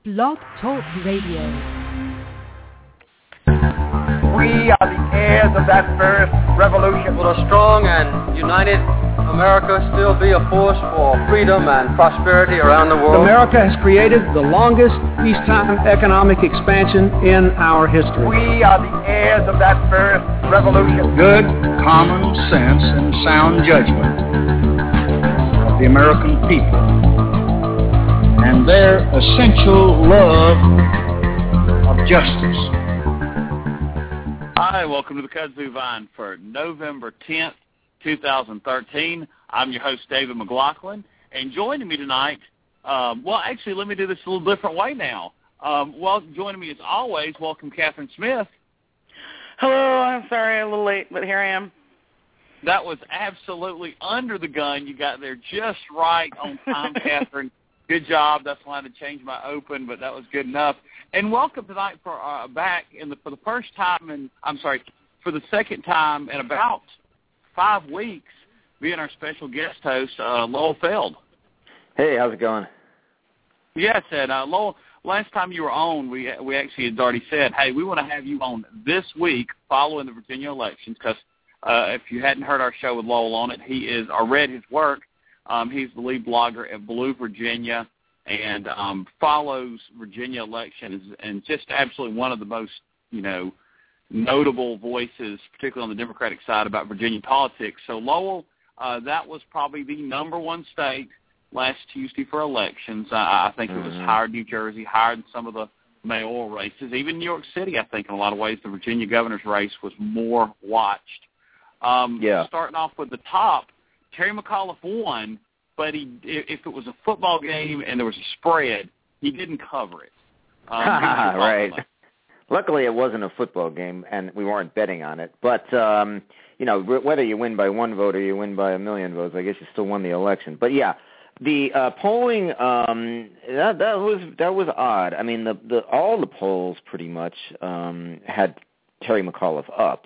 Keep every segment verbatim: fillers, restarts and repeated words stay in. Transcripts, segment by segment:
Blog Talk Radio. We are the heirs of that first revolution. Will a strong and united America still be a force for freedom and prosperity around the world? America has created the longest peacetime economic expansion in our history. We are the heirs of that first revolution. Good common sense and sound judgment of the American people and their essential love of justice. Hi, welcome to the Kudzu Vine for November tenth, twenty thirteen. I'm your host, David McLaughlin, and joining me tonight, um, well, actually, let me do this a little different way now. Um, well, joining me as always, welcome Catherine Smith. Hello, I'm sorry, a little late, but here I am. That was absolutely under the gun. You got there just right on time, Catherine. Good job. That's why I had to change my open, but that was good enough. And welcome tonight for uh, back in the for the first time, and I'm sorry, for the second time in about five weeks, being our special guest host, uh, Lowell Feld. Hey, how's it going? Yes, and uh, Lowell, last time you were on, we we actually had already said, hey, we want to have you on this week following the Virginia elections, because uh, if you hadn't heard our show with Lowell on it, he is or read his work. Um, he's the lead blogger at Blue Virginia and um, follows Virginia elections and just absolutely one of the most, you know, notable voices, particularly on the Democratic side, about Virginia politics. So, Lowell, uh, that was probably the number one state last Tuesday for elections. Uh, I think mm-hmm. it was higher New Jersey, higher than some of the mayoral races. Even New York City, I think, in a lot of ways, the Virginia governor's race was more watched. Um, yeah. Starting off with the top, Terry McAuliffe won, but he, if it was a football game and there was a spread, he didn't cover it. Um, right. Luckily, it wasn't a football game, and we weren't betting on it. But, um, you know, whether you win by one vote or you win by a million votes, I guess you still won the election. But, yeah, the uh, polling, um, that, that was that was odd. I mean, the, the all the polls pretty much um, had Terry McAuliffe up.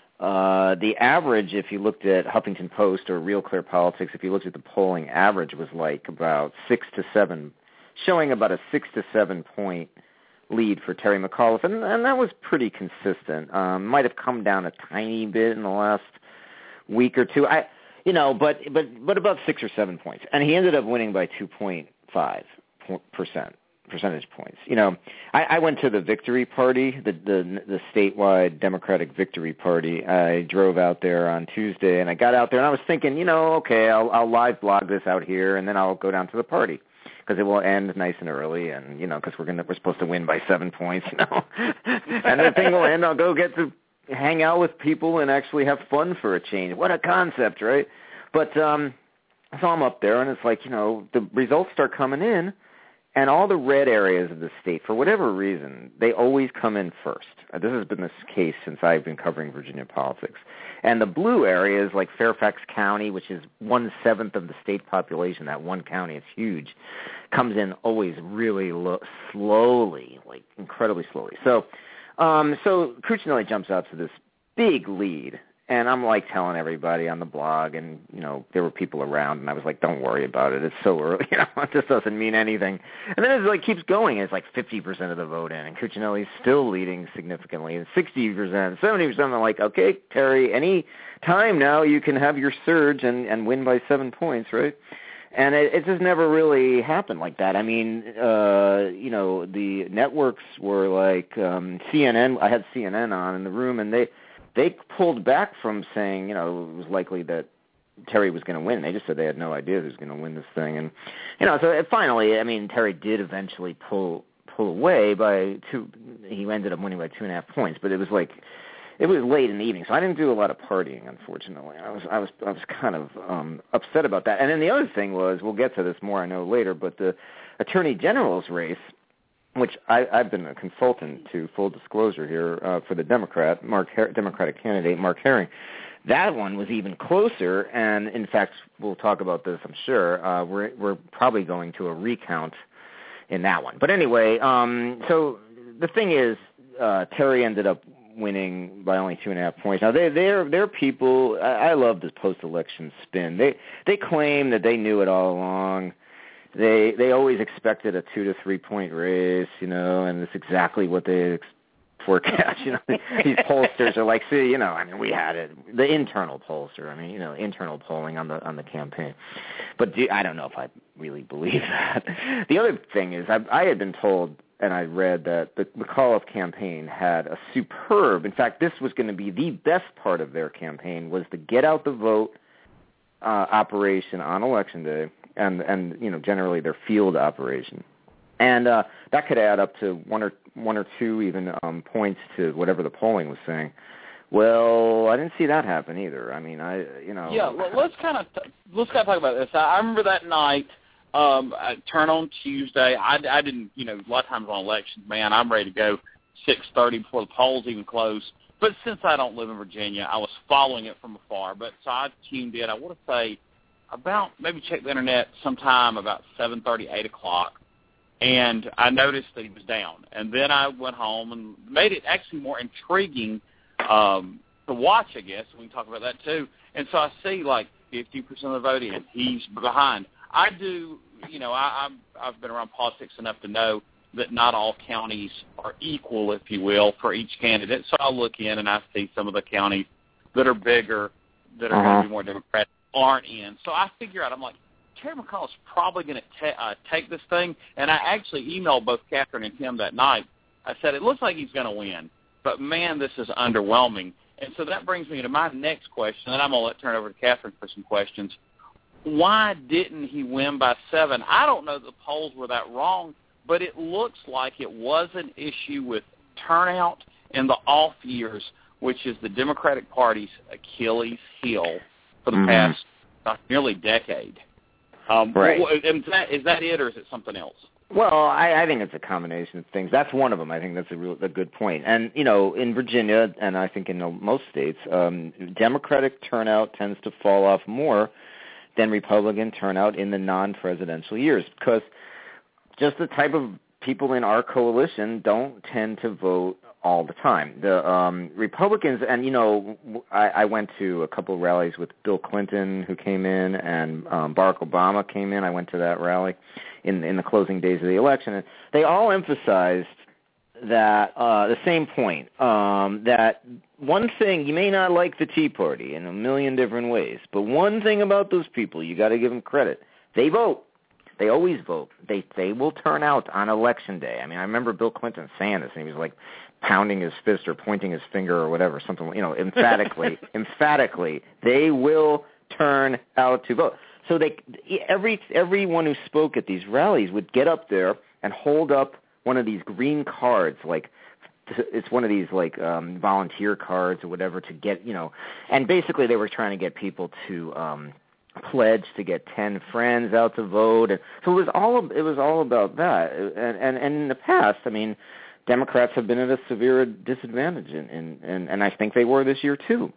Uh, the average, if you looked at Huffington Post or Real Clear Politics, if you looked at the polling average, was like about six to seven, showing about a six to seven point lead for Terry McAuliffe, and, and that was pretty consistent. Um, might have come down a tiny bit in the last week or two. I, you know, but but but about six or seven points, and he ended up winning by two point five percent. Percentage points. You know, I, I went to the Victory Party, the, the the statewide Democratic Victory Party. I drove out there on Tuesday, and I got out there, and I was thinking, you know, okay, I'll, I'll live blog this out here, and then I'll go down to the party because it will end nice and early, and you know, because we're gonna we're supposed to win by seven points, you know, and the thing will end. I'll go get to hang out with people and actually have fun for a change. What a concept, right? But um, so I'm up there, and it's like, you know, the results start coming in. And all the red areas of the state, for whatever reason, they always come in first. Uh, this has been the case since I've been covering Virginia politics. And the blue areas, like Fairfax County, which is one-seventh of the state population, that one county, it's huge, comes in always really lo- slowly, like incredibly slowly. So um, so Cuccinelli jumps out to this big lead. And I'm, like, telling everybody on the blog, and, you know, there were people around, and I was like, don't worry about it. It's so early. You know, it just doesn't mean anything. And then it, like, keeps going. It's, like, fifty percent of the vote in, and Cuccinelli's still leading significantly, and sixty percent, seventy percent. I'm like, okay, Terry, any time now you can have your surge and, and win by seven points, right? And it, it just never really happened like that. I mean, uh, you know, the networks were like um, C N N. I had C N N on in the room, and they – They pulled back from saying, you know, it was likely that Terry was going to win. They just said they had no idea who was going to win this thing. And, you know, so finally, I mean, Terry did eventually pull pull away by two. He ended up winning by two and a half points. But it was like, it was late in the evening, so I didn't do a lot of partying, unfortunately. I was I was, I was kind of um, upset about that. And then the other thing was, we'll get to this more, I know, later, but the Attorney General's race, which I, I've been a consultant to, full disclosure here, uh, for the Democrat, Mark Her- Democratic candidate Mark Herring. That one was even closer, and in fact, we'll talk about this, I'm sure. Uh, we're, we're probably going to a recount in that one. But anyway, um, so the thing is, uh, Terry ended up winning by only two and a half points. Now, they, they're, they're people, I, I love this post-election spin. They, they claim that they knew it all along. they they always expected a two to three point race, you know, and it's exactly what they ex- forecast. You know, these pollsters are like, see, you know, I mean, we had it. The internal pollster, I mean, you know, internal polling on the on the campaign. But do, I don't know if I really believe that. The other thing is, I, I had been told, and I read that the McAuliffe campaign had a superb. In fact, this was going to be the best part of their campaign, was the get out the vote uh, operation on Election Day, and and you know, generally their field operation. And uh, that could add up to one or one or two even um, points to whatever the polling was saying. Well, I didn't see that happen either. I mean, I you know. Yeah, well, let's kind of let's kind of talk about this. I, I remember that night. Um, I turn on Tuesday. I, I didn't, you know, a lot of times on elections, man, I'm ready to go six thirty before the polls even close. But since I don't live in Virginia, I was following it from afar. But so I tuned in. I want to say about maybe check the internet sometime about seven thirty, eight o'clock. And I noticed that he was down. And then I went home and made it actually more intriguing um, to watch, I guess. We can talk about that, too. And so I see, like, fifty percent of the vote in. He's behind. I do, you know, I, I'm, I've been around politics enough to know that not all counties are equal, if you will, for each candidate. So I look in and I see some of the counties that are bigger, that are uh-huh. going to be more Democratic, aren't in. So I figure out, I'm like, Terry McAuliffe's probably going to ta- uh, take this thing, and I actually emailed both Catherine and Tim that night. I said, it looks like he's going to win, but, man, this is underwhelming. And so that brings me to my next question, and I'm going to let turn over to Catherine for some questions. Why didn't he win by seven? I don't know that the polls were that wrong, but it looks like it was an issue with turnout in the off years, which is the Democratic Party's Achilles heel for the mm-hmm. past uh, nearly decade. Um, right. Is that, is that it, or is it something else? Well, I, I think it's a combination of things. That's one of them. I think that's a real a good point. And, you know, in Virginia, and I think in most states, um, Democratic turnout tends to fall off more than Republican turnout in the non-presidential years, because just the type of people in our coalition don't tend to vote all the time. The um, Republicans, and, you know, I, I went to a couple of rallies with Bill Clinton, who came in, and um, Barack Obama came in. I went to that rally in, in the closing days of the election, and they all emphasized that uh, the same point, um, that one thing, you may not like the Tea Party in a million different ways, but one thing about those people, you got to give them credit. They vote. They always vote. They they will turn out on Election Day. I mean, I remember Bill Clinton saying this, and he was like pounding his fist or pointing his finger or whatever, something, you know, emphatically, emphatically, they will turn out to vote. So they every everyone who spoke at these rallies would get up there and hold up one of these green cards, like it's one of these like um, volunteer cards or whatever, to get, you know, and basically they were trying to get people to um, pledge to get ten friends out to vote, and so it was all it was all about that. And and, and in the past, I mean, Democrats have been at a severe disadvantage, in, in, and and I think they were this year too.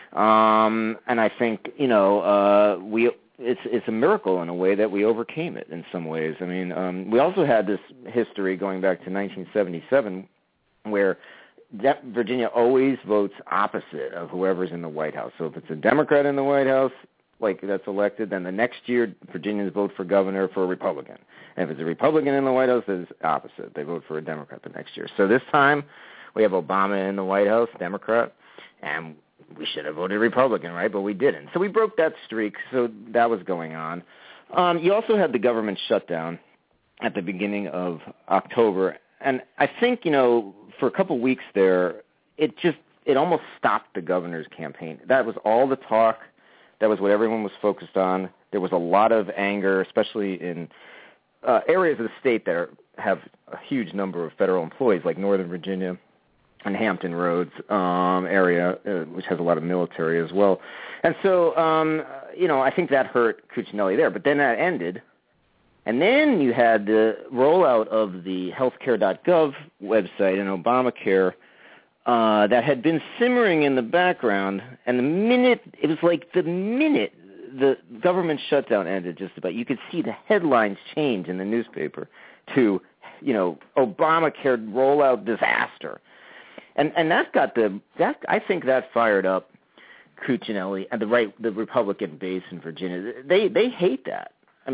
Um, and I think, you know, uh, we. It's it's a miracle in a way that we overcame it in some ways. I mean, um, we also had this history going back to nineteen seventy-seven where de- Virginia always votes opposite of whoever's in the White House. So if it's a Democrat in the White House, like that's elected, then the next year Virginians vote for governor for a Republican. And if it's a Republican in the White House, it's opposite. They vote for a Democrat the next year. So this time we have Obama in the White House, Democrat, and we should have voted Republican, right? But we didn't. So we broke that streak, so that was going on. Um, you also had the government shutdown at the beginning of October. And I think, you know, for a couple weeks there, it just, it almost stopped the governor's campaign. That was all the talk. That was what everyone was focused on. There was a lot of anger, especially in uh, areas of the state that are, have a huge number of federal employees, like Northern Virginia and Hampton Roads um, area, uh, which has a lot of military as well. And so, um, you know, I think that hurt Cuccinelli there. But then that ended. And then you had the rollout of the healthcare dot gov website and Obamacare uh, that had been simmering in the background. And the minute, it was like the minute the government shutdown ended just about, you could see the headlines change in the newspaper to, you know, Obamacare rollout disaster. And and that got the that I think that fired up Cuccinelli and the right the Republican base in Virginia. They they hate that. I mean,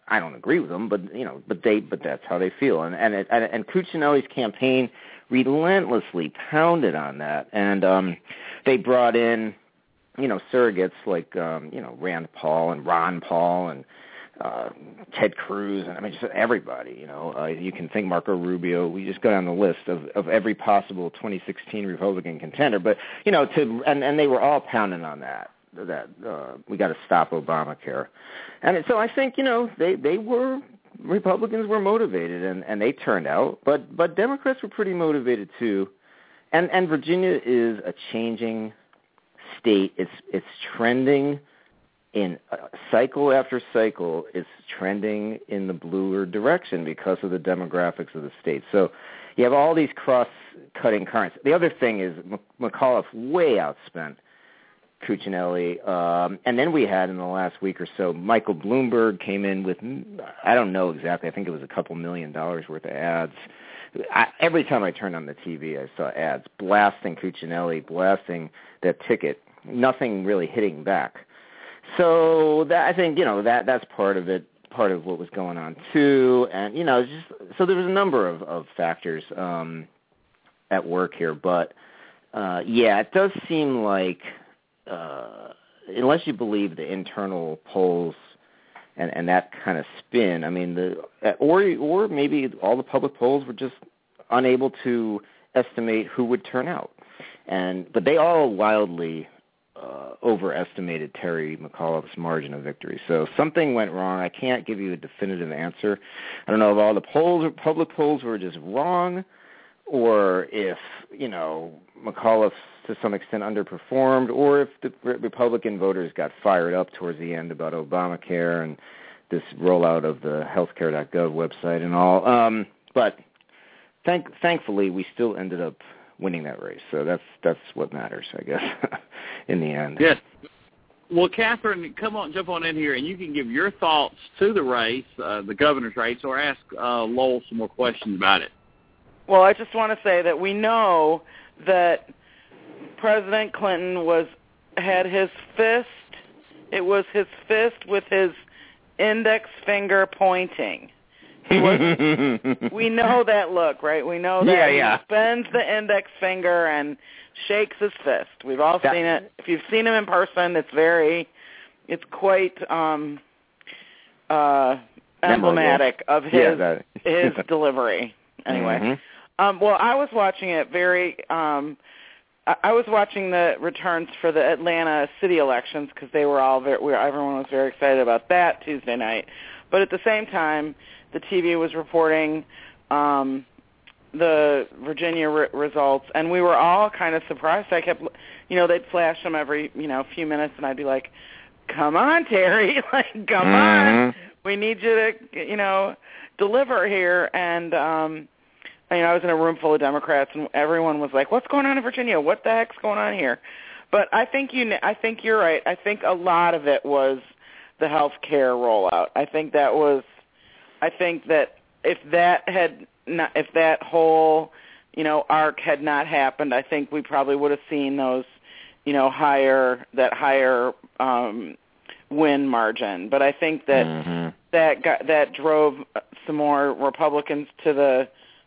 I don't agree with them, but you know, but they, but that's how they feel. And and it, and, and Cuccinelli's campaign relentlessly pounded on that, and um, they brought in, you know, surrogates like um, you know Rand Paul and Ron Paul and uh, Ted Cruz, and I mean just everybody. You know, uh, you can think Marco Rubio. We just go down the list of, of every possible twenty sixteen Republican contender. But you know, to and, and they were all pounding on that. that uh, we got to stop Obamacare. And so I think, you know, they, they were, Republicans were motivated, and, and they turned out, but, but Democrats were pretty motivated too. And, and Virginia is a changing state. It's, it's trending in uh, cycle after cycle. It's trending in the bluer direction because of the demographics of the state. So you have all these cross-cutting currents. The other thing is McAuliffe way outspent Cuccinelli, um, and then we had in the last week or so, Michael Bloomberg came in with, I don't know exactly, I think it was a couple million dollars worth of ads. I, every time I turned on the T V, I saw ads blasting Cuccinelli, blasting that ticket, nothing really hitting back. So that, I think, you know, that that's part of it, part of what was going on too. And, you know, just so there was a number of, of factors um, at work here. But, uh, yeah, it does seem like, Uh, unless you believe the internal polls and, and that kind of spin, I mean, the or or maybe all the public polls were just unable to estimate who would turn out, and but they all wildly uh, overestimated Terry McAuliffe's margin of victory. So something went wrong. I can't give you a definitive answer. I don't know if all the polls or public polls were just wrong, or if you know McAuliffe to some extent underperformed, or if the Republican voters got fired up towards the end about Obamacare and this rollout of the healthcare dot gov website and all. Um, but thank, thankfully, we still ended up winning that race. So that's that's what matters, I guess, in the end. Yes. Well, Catherine, come on, jump on in here, and you can give your thoughts to the race, uh, the governor's race, or ask uh, Lowell some more questions about it. Well, I just want to say that we know that President Clinton was had his fist, it was his fist with his index finger pointing. He was, we know that look, right? We know that yeah, yeah. he bends the index finger and shakes his fist. We've all that, seen it. If you've seen him in person, it's very, it's quite um, uh, emblematic of his yeah, that. his delivery. Anyway, mm-hmm. um, well, I was watching it very. Um, I was watching the returns for the Atlanta city elections because they were all very, everyone was very excited about that Tuesday night. But at the same time, the T V was reporting um, the Virginia re- results, and we were all kind of surprised. I kept, you know, they'd flash them every, you know, few minutes, and I'd be like, "Come on, Terry, like, come mm-hmm. on, we need you to, you know, deliver here." And um, you know, I was in a room full of Democrats, and everyone was like, "What's going on in Virginia? What the heck's going on here?" But I think you, I think you're right. I think a lot of it was the health care rollout. I think that was, I think that if that had not, if that whole, you know, arc had not happened, I think we probably would have seen those, you know, higher that higher um, win margin. But I think that mm-hmm. that got, that drove some more Republicans to the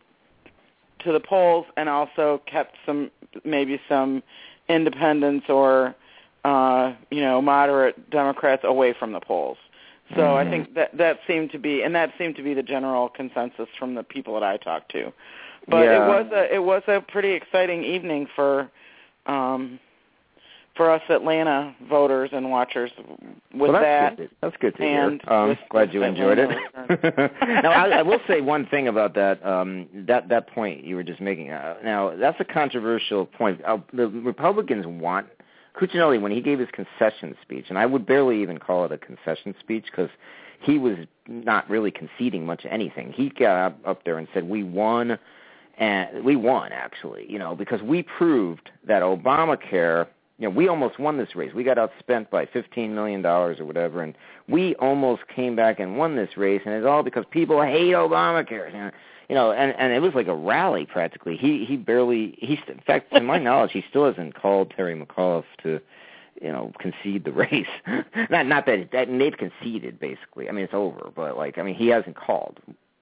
to the polls, and also kept some maybe some independents or uh, you know moderate Democrats away from the polls. So mm-hmm. I think that that seemed to be, and that seemed to be the general consensus from the people that I talked to. But yeah. it was a it was a pretty exciting evening for um, for us Atlanta voters and watchers. With well, that, good. That's good to and hear. Um, with, glad with you enjoyed it. Now, I, I will say one thing about that um, that that point you were just making. Uh, now, that's a controversial point. Uh, the Republicans want Cuccinelli, when he gave his concession speech, and I would barely even call it a concession speech because he was not really conceding much anything. He got up, up there and said, "We won, and we won actually, you know, because we proved that Obamacare." You know, we almost won this race. We got outspent by fifteen million dollars or whatever, and we almost came back and won this race, and it's all because people hate Obamacare. You know, and, and it was like a rally practically. He he barely, he in fact, to my knowledge, he still hasn't called Terry McAuliffe to you know, concede the race. not not that, that they've conceded, basically. I mean, it's over, but, like, I mean, he hasn't called.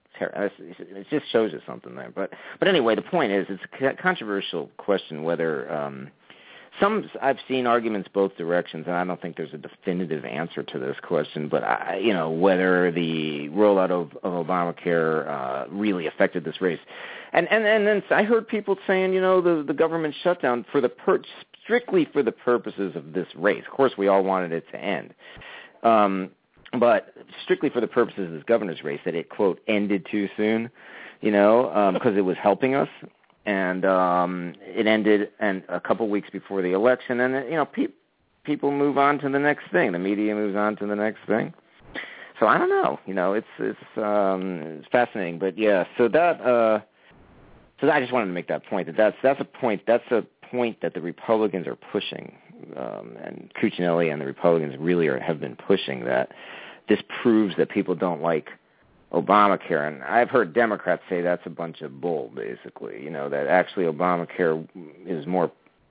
It just shows you something there. But but anyway, the point is, it's a controversial question whether um, some I've seen arguments both directions, and I don't think there's a definitive answer to this question. But I, you know, whether the rollout of, of Obamacare uh, really affected this race, and and and then I heard people saying, you know, the the government shutdown for the per- strictly for the purposes of this race. Of course, we all wanted it to end. Um, But strictly for the purposes of this governor's race, that it, quote, ended too soon, you know, because um, it was helping us. And um, it ended and a couple weeks before the election. And, you know, pe- people move on to the next thing. The media moves on to the next thing. So I don't know. You know, it's it's, um, it's fascinating. But, yeah, so that uh, – so I just wanted to make that point, that that's, that's a point – that's a point that the Republicans are pushing. Um, and Cuccinelli and the Republicans really are, have been pushing that. This proves that people don't like Obamacare. And I've heard Democrats say that's a bunch of bull, basically, you know, that actually Obamacare is more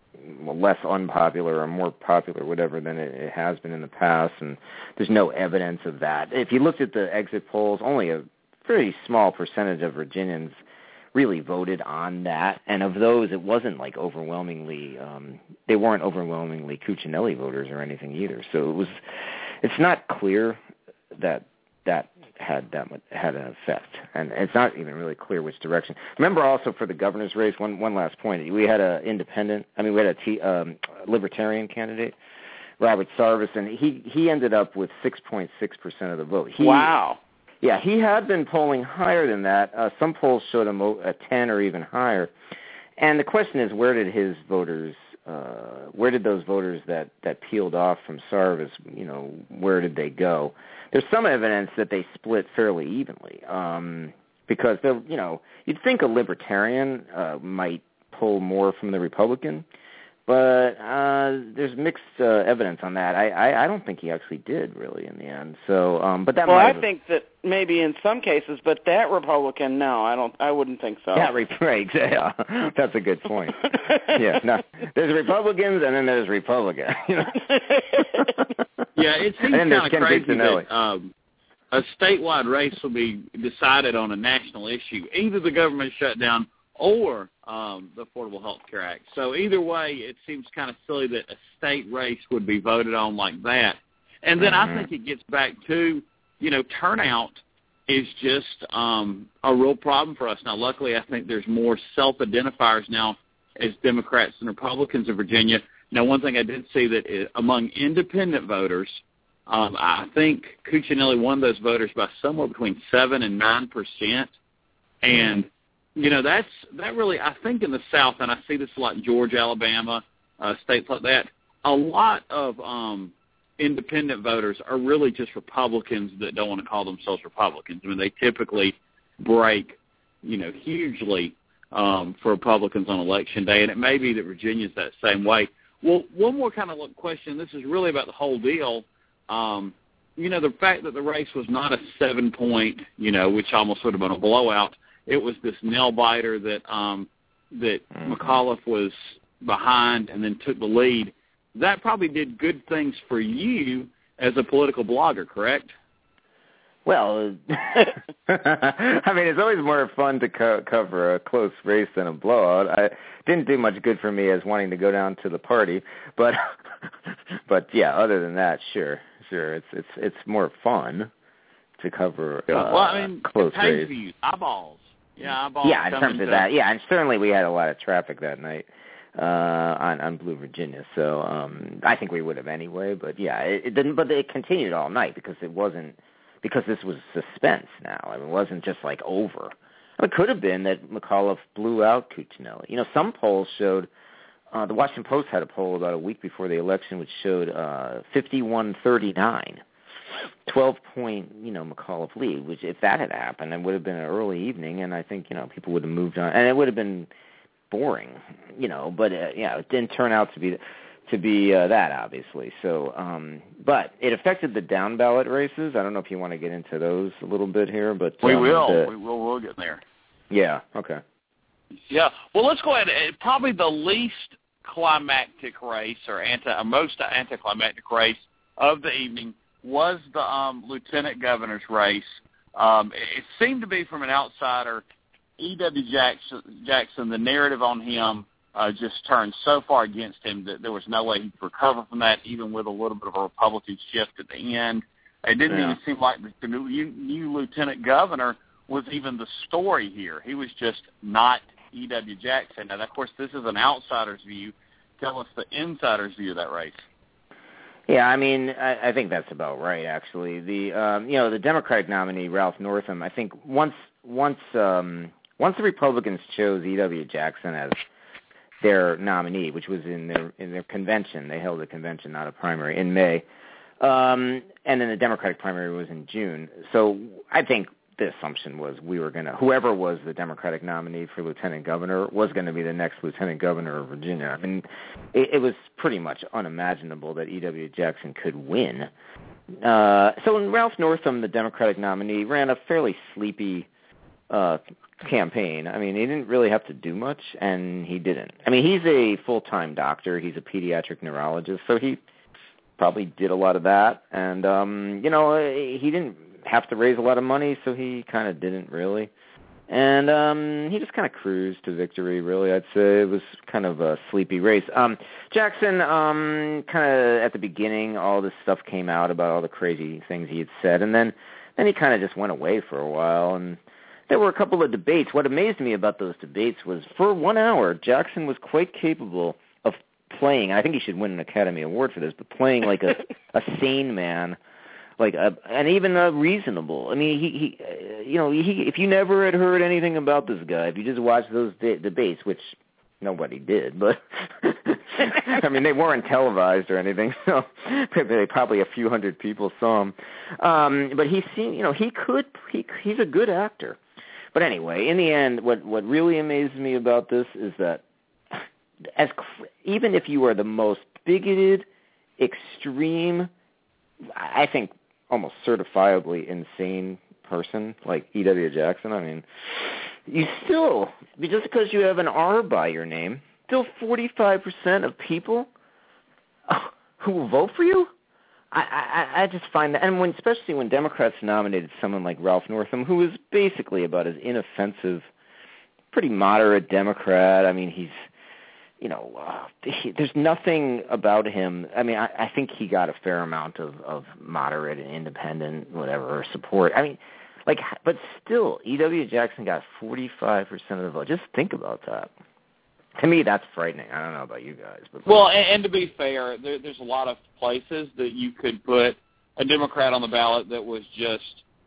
less unpopular or more popular, whatever, than it, it has been in the past, and there's no evidence of that. If you looked at the exit polls, only a pretty small percentage of Virginians really voted on that, and of those, it wasn't like overwhelmingly, um, they weren't overwhelmingly Cuccinelli voters or anything either. So it was, it's not clear that that had that had an effect, and it's not even really clear which direction. Remember, also for the governor's race, one one last point, we had a independent, I mean, we had a T, um, libertarian candidate, Robert Sarvis, and he he ended up with six point six percent of the vote. He, wow. Yeah, he had been polling higher than that. Uh, some polls showed him a ten or even higher. And the question is, where did his voters, uh, where did those voters that, that peeled off from Sarvis, you know, where did they go? There's some evidence that they split fairly evenly, um, because, you know, you'd think a libertarian uh, might pull more from the Republican, but uh, there's mixed uh, evidence on that. I, I, I don't think he actually did, really, in the end. So, um, but that. Well, might I think that maybe in some cases, but that Republican, no, I don't. I wouldn't think so. Yeah, right. Yeah, that's a good point. Yeah, no, there's Republicans and then there's Republicans. You know? Yeah, it seems kind of crazy that um, a statewide race will be decided on a national issue, either the government shutdown or um, the Affordable Health Care Act. So either way, it seems kind of silly that a state race would be voted on like that. And then mm-hmm. I think it gets back to, you know, turnout is just um, a real problem for us. Now, luckily, I think there's more self-identifiers now as Democrats and Republicans in Virginia. Now, one thing I did see that is, among independent voters, um, I think Cuccinelli won those voters by somewhere between seven and nine percent. And you know, that's that really, I think in the South, and I see this a lot in Georgia, Alabama, uh, states like that, a lot of um, independent voters are really just Republicans that don't want to call themselves Republicans. I mean, they typically break, you know, hugely um, for Republicans on Election Day, and it may be that Virginia's that same way. Well, one more kind of question. This is really about the whole deal. Um, you know, the fact that the race was not a seven-point, you know, which almost would have been a blowout. It was this nail-biter that um, that mm-hmm. McAuliffe was behind and then took the lead. That probably did good things for you as a political blogger, correct? Well, I mean, it's always more fun to co- cover a close race than a blowout. I didn't do much good for me as wanting to go down to the party, but but yeah, other than that, sure, sure, it's it's it's more fun to cover uh, well, I mean, close race. Views, eyeballs. Yeah, eyeballs. Yeah, in terms of that. Yeah, and certainly we had a lot of traffic that night uh, on on Blue Virginia. So um, I think we would have anyway. But yeah, it, it didn't. But it continued all night because it wasn't because this was suspense. Now I mean, it wasn't just like over. It could have been that McAuliffe blew out Cuccinelli. You know, some polls showed. Uh, the Washington Post had a poll about a week before the election, which showed uh, fifty-one thirty-nine. twelve-point, you know, McAuliffe lead, which if that had happened, it would have been an early evening, and I think, you know, people would have moved on, and it would have been boring, you know, but, uh, yeah, it didn't turn out to be to be uh, that, obviously. So, um, but it affected the down-ballot races. I don't know if you want to get into those a little bit here, but... We um, will. the, we will. We'll get there. Yeah, okay. Yeah. Well, let's go ahead. Probably the least climactic race or anti, or most anticlimactic race of the evening was the um, lieutenant governor's race. Um, it, it seemed to be, from an outsider, E W. Jackson, Jackson the narrative on him uh, just turned so far against him that there was no way he could recover from that, even with a little bit of a Republican shift at the end. It didn't yeah. even seem like the new, new lieutenant governor was even the story here. He was just not E W. Jackson. And, of course, this is an outsider's view. Tell us the insider's view of that race. Yeah, I mean, I, I think that's about right, actually. The um, you know, the Democratic nominee, Ralph Northam, I think once once um, once the Republicans chose E W. Jackson as their nominee, which was in their in their convention, they held a convention, not a primary, in May, um, and then the Democratic primary was in June. So I think the assumption was we were going to, whoever was the Democratic nominee for lieutenant governor was going to be the next lieutenant governor of Virginia. I mean, it, it was pretty much unimaginable that E W. Jackson could win. Uh, so when Ralph Northam, the Democratic nominee, ran a fairly sleepy uh, campaign. I mean, he didn't really have to do much, and he didn't. I mean, he's a full-time doctor. He's a pediatric neurologist, so he probably did a lot of that. And, um, you know, he didn't have to raise a lot of money, so he kind of didn't really. And um, he just kind of cruised to victory, really, I'd say. It was kind of a sleepy race. Um, Jackson, um, kind of at the beginning, all this stuff came out about all the crazy things he had said, and then, then he kind of just went away for a while. And there were a couple of debates. What amazed me about those debates was for one hour, Jackson was quite capable of playing, and I think he should win an Academy Award for this, but playing like a, a sane man, like a, and even a reasonable. I mean, he, he uh, you know, he, if you never had heard anything about this guy, if you just watched those de- debates, which nobody did, but I mean, they weren't televised or anything, so probably a few hundred people saw him. Um, but he seemed, you know, he could, he, he's a good actor. But anyway, in the end, what what really amazes me about this is that as even if you are the most bigoted, extreme, I think almost certifiably insane person like E W. Jackson, I mean, you still, just because you have an R by your name, still forty-five percent of people who will vote for you? I, I, I just find that, and when, especially when Democrats nominated someone like Ralph Northam, who is basically about as inoffensive, pretty moderate Democrat. I mean, he's, you know, uh, he, there's nothing about him. I mean, I, I think he got a fair amount of, of moderate and independent, whatever, support. I mean, like, but still, E W. Jackson got forty-five percent of the vote. Just think about that. To me, that's frightening. I don't know about you guys. But well, and, and to be fair, there, there's a lot of places that you could put a Democrat on the ballot that was just,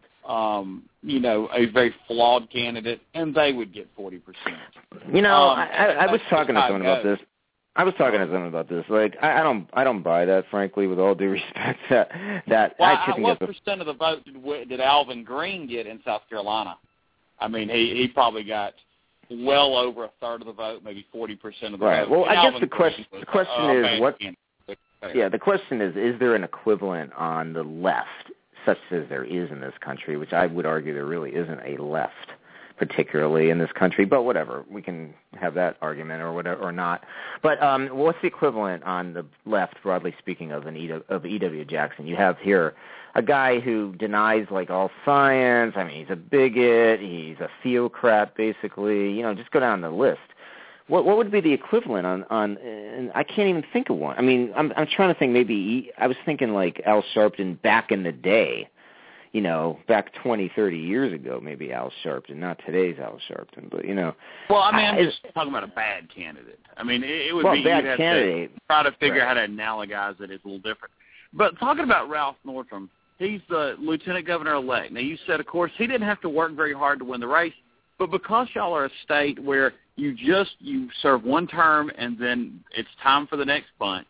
um, you know, a very flawed candidate, and they would get forty percent. You know, um, I, I, I was talking to someone about this. I was talking to someone about this. Like, I, I don't, I don't buy that, frankly, with all due respect. That, that well, I I, what that's percent of the vote did, did Alvin Green get in South Carolina? I mean, he, he probably got well over a third of the vote, maybe forty percent of the right. vote. Well, and I Alvin guess the Green question, was, the question uh, is what. Candidate. Yeah, the question is: is there an equivalent on the left, such as there is in this country? Which I would argue there really isn't a left, particularly in this country. But whatever, we can have that argument or whatever or not. But um, what's the equivalent on the left, broadly speaking, of an E W, of E W. Jackson? You have here a guy who denies like all science. I mean, he's a bigot. He's a theocrat, basically. You know, just go down the list. What what would be the equivalent on on? And I can't even think of one. I mean, I'm I'm trying to think. Maybe I was thinking like Al Sharpton back in the day. You know, back twenty, thirty years ago, maybe Al Sharpton, not today's Al Sharpton, but, you know. Well, I mean, I'm I, just talking about a bad candidate. I mean, it, it would well, be bad you'd have candidate. to try to figure right. out how to analogize it. It's a little different. But talking about Ralph Northam, he's the lieutenant governor-elect. Now, you said, of course, he didn't have to work very hard to win the race, but because y'all are a state where you just you serve one term and then it's time for the next bunch,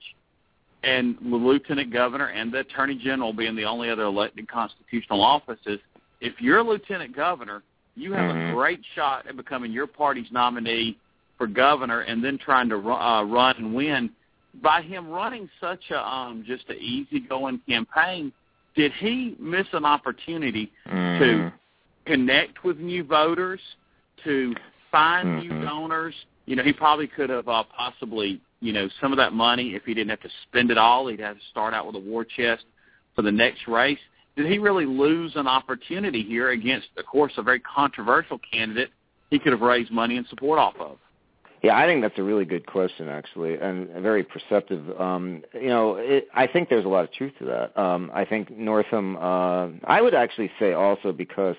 and the lieutenant governor and the attorney general being the only other elected constitutional offices, if you're a lieutenant governor, you have mm-hmm. a great shot at becoming your party's nominee for governor and then trying to uh, run and win. By him running such a um, just an easygoing campaign, did he miss an opportunity mm-hmm. to connect with new voters, to find mm-hmm. new donors? You know, he probably could have uh, possibly you know, some of that money, if he didn't have to spend it all, he'd have to start out with a war chest for the next race. Did he really lose an opportunity here against, of course, a very controversial candidate he could have raised money and support off of? Yeah, I think that's a really good question, actually, and very perceptive. Um, you know, it, I think there's a lot of truth to that. Um, I think Northam, uh, I would actually say also because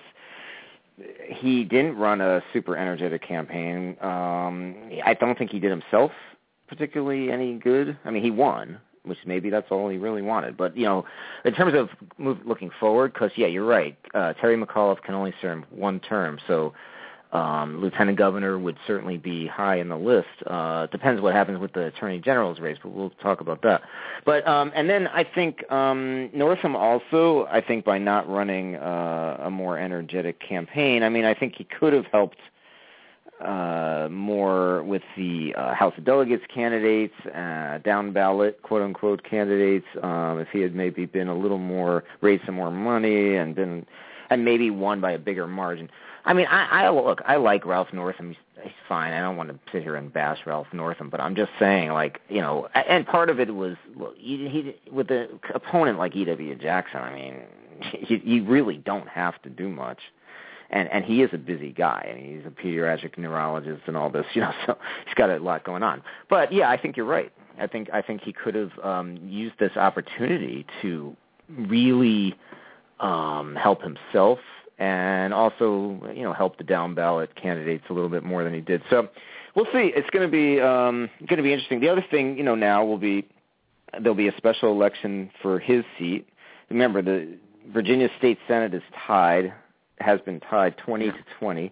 he didn't run a super energetic campaign. Um, I don't think he did himself particularly any good. I mean, he won, which maybe that's all he really wanted. But, you know, in terms of move, looking forward, because, yeah, you're right, uh, Terry McAuliffe can only serve one term, so um, lieutenant governor would certainly be high in the list. Uh, depends what happens with the attorney general's race, but we'll talk about that. But um, and then I think um, Northam also, I think by not running uh, a more energetic campaign, I mean, I think he could have helped uh, more with the uh, House of Delegates candidates, uh, down ballot, quote unquote, candidates, um, if he had maybe been a little more, raised some more money and been, and maybe won by a bigger margin. I mean, I, I look, I like Ralph Northam. He's, he's fine. I don't want to sit here and bash Ralph Northam, but I'm just saying, like, you know, and part of it was, well, he, he with an opponent like E W. Jackson, I mean, you, you really don't have to do much. And and he is a busy guy. I mean, he's a pediatric neurologist and all this, you know, so he's got a lot going on. But, yeah, I think you're right. I think I think he could have um, used this opportunity to really um, help himself and also, you know, help the down ballot candidates a little bit more than he did. So we'll see. It's going to be um, going to be interesting. The other thing, you know, now will be there'll be a special election for his seat. Remember, the Virginia State Senate is tied, has been tied twenty to twenty.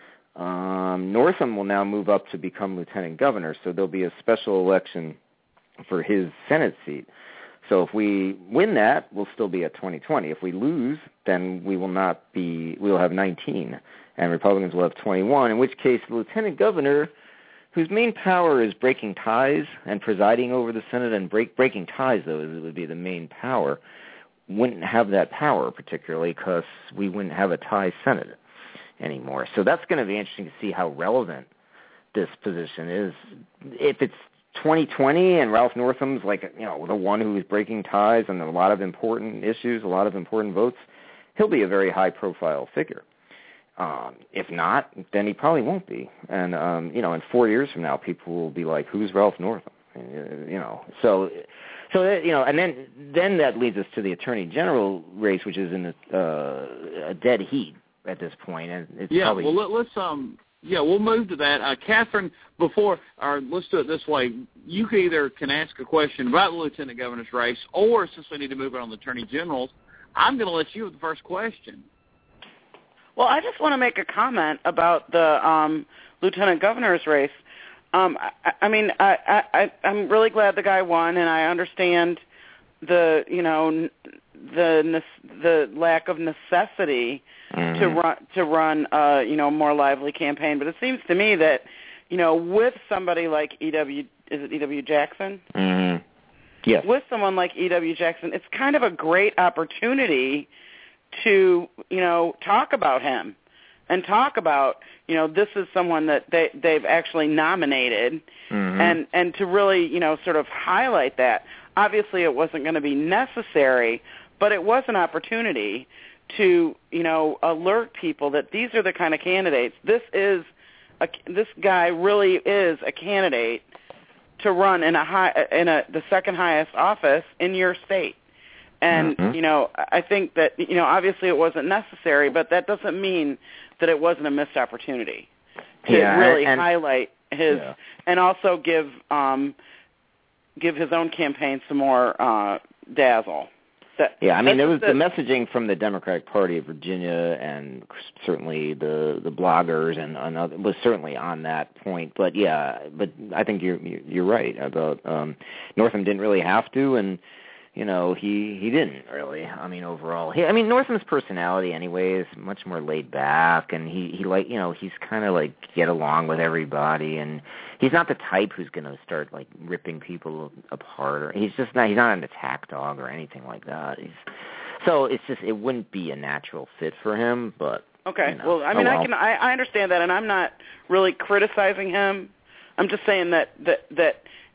Um, Northam will now move up to become lieutenant governor, so there'll be a special election for his Senate seat. So if we win that, we'll still be at twenty twenty. If we lose, then we will not be, we'll have nineteen, and Republicans will have twenty-one, in which case the lieutenant governor, whose main power is breaking ties and presiding over the Senate, and break, breaking ties, though, is, would be the main power, wouldn't have that power particularly because we wouldn't have a tie Senate anymore. So that's going to be interesting to see how relevant this position is. If it's twenty twenty and Ralph Northam's like, you know, the one who is breaking ties on a lot of important issues, a lot of important votes, he'll be a very high-profile figure. Um, if not, then he probably won't be. And, um, you know, in four years from now, people will be like, who's Ralph Northam? You know, so... So that, you know, and then then that leads us to the attorney general race, which is in the, uh, a dead heat at this point, and it's yeah. probably... Well, let, let's um, yeah, we'll move to that. Uh, Catherine, before, or let's do it this way: you either can ask a question about the lieutenant governor's race, or since we need to move on to the attorney generals, I'm going to let you with the first question. Well, I just want to make a comment about the um, lieutenant governor's race. Um, I, I mean, I, I, I'm really glad the guy won, and I understand the, you know, the the lack of necessity mm-hmm. to run to run, uh, you know, a more lively campaign. But it seems to me that, you know, with somebody like E W, is it E W. Jackson? Mm-hmm. Yes. With someone like E W. Jackson, it's kind of a great opportunity to, you know, talk about him. And talk about, you know, this is someone that they, they've actually nominated, mm-hmm. and, and to really, you know, sort of highlight that. Obviously it wasn't going to be necessary, but it was an opportunity to, you know, alert people that these are the kind of candidates. This is, a, this guy really is a candidate to run in a high, in a, the second highest office in your state. And, mm-hmm. you know, I think that, you know, obviously it wasn't necessary, but that doesn't mean that it wasn't a missed opportunity to yeah, really and, highlight his yeah. and also give um, give his own campaign some more uh, dazzle. That, yeah, I mean, there was the, the messaging from the Democratic Party of Virginia and certainly the the bloggers and another was certainly on that point. But yeah, but I think you're you're right about um, Northam didn't really have to, and you know, he, he didn't really. I mean, overall, he, I mean, Northam's personality anyway is much more laid back, and he, he like, you know, he's kind of like get along with everybody, and he's not the type who's going to start like ripping people apart, or he's just not, he's not an attack dog or anything like that. He's, so it's just, it wouldn't be a natural fit for him, but. Okay. You know, well, I mean, oh, well. I can, I, I understand that, and I'm not really criticizing him. I'm just saying that, that, that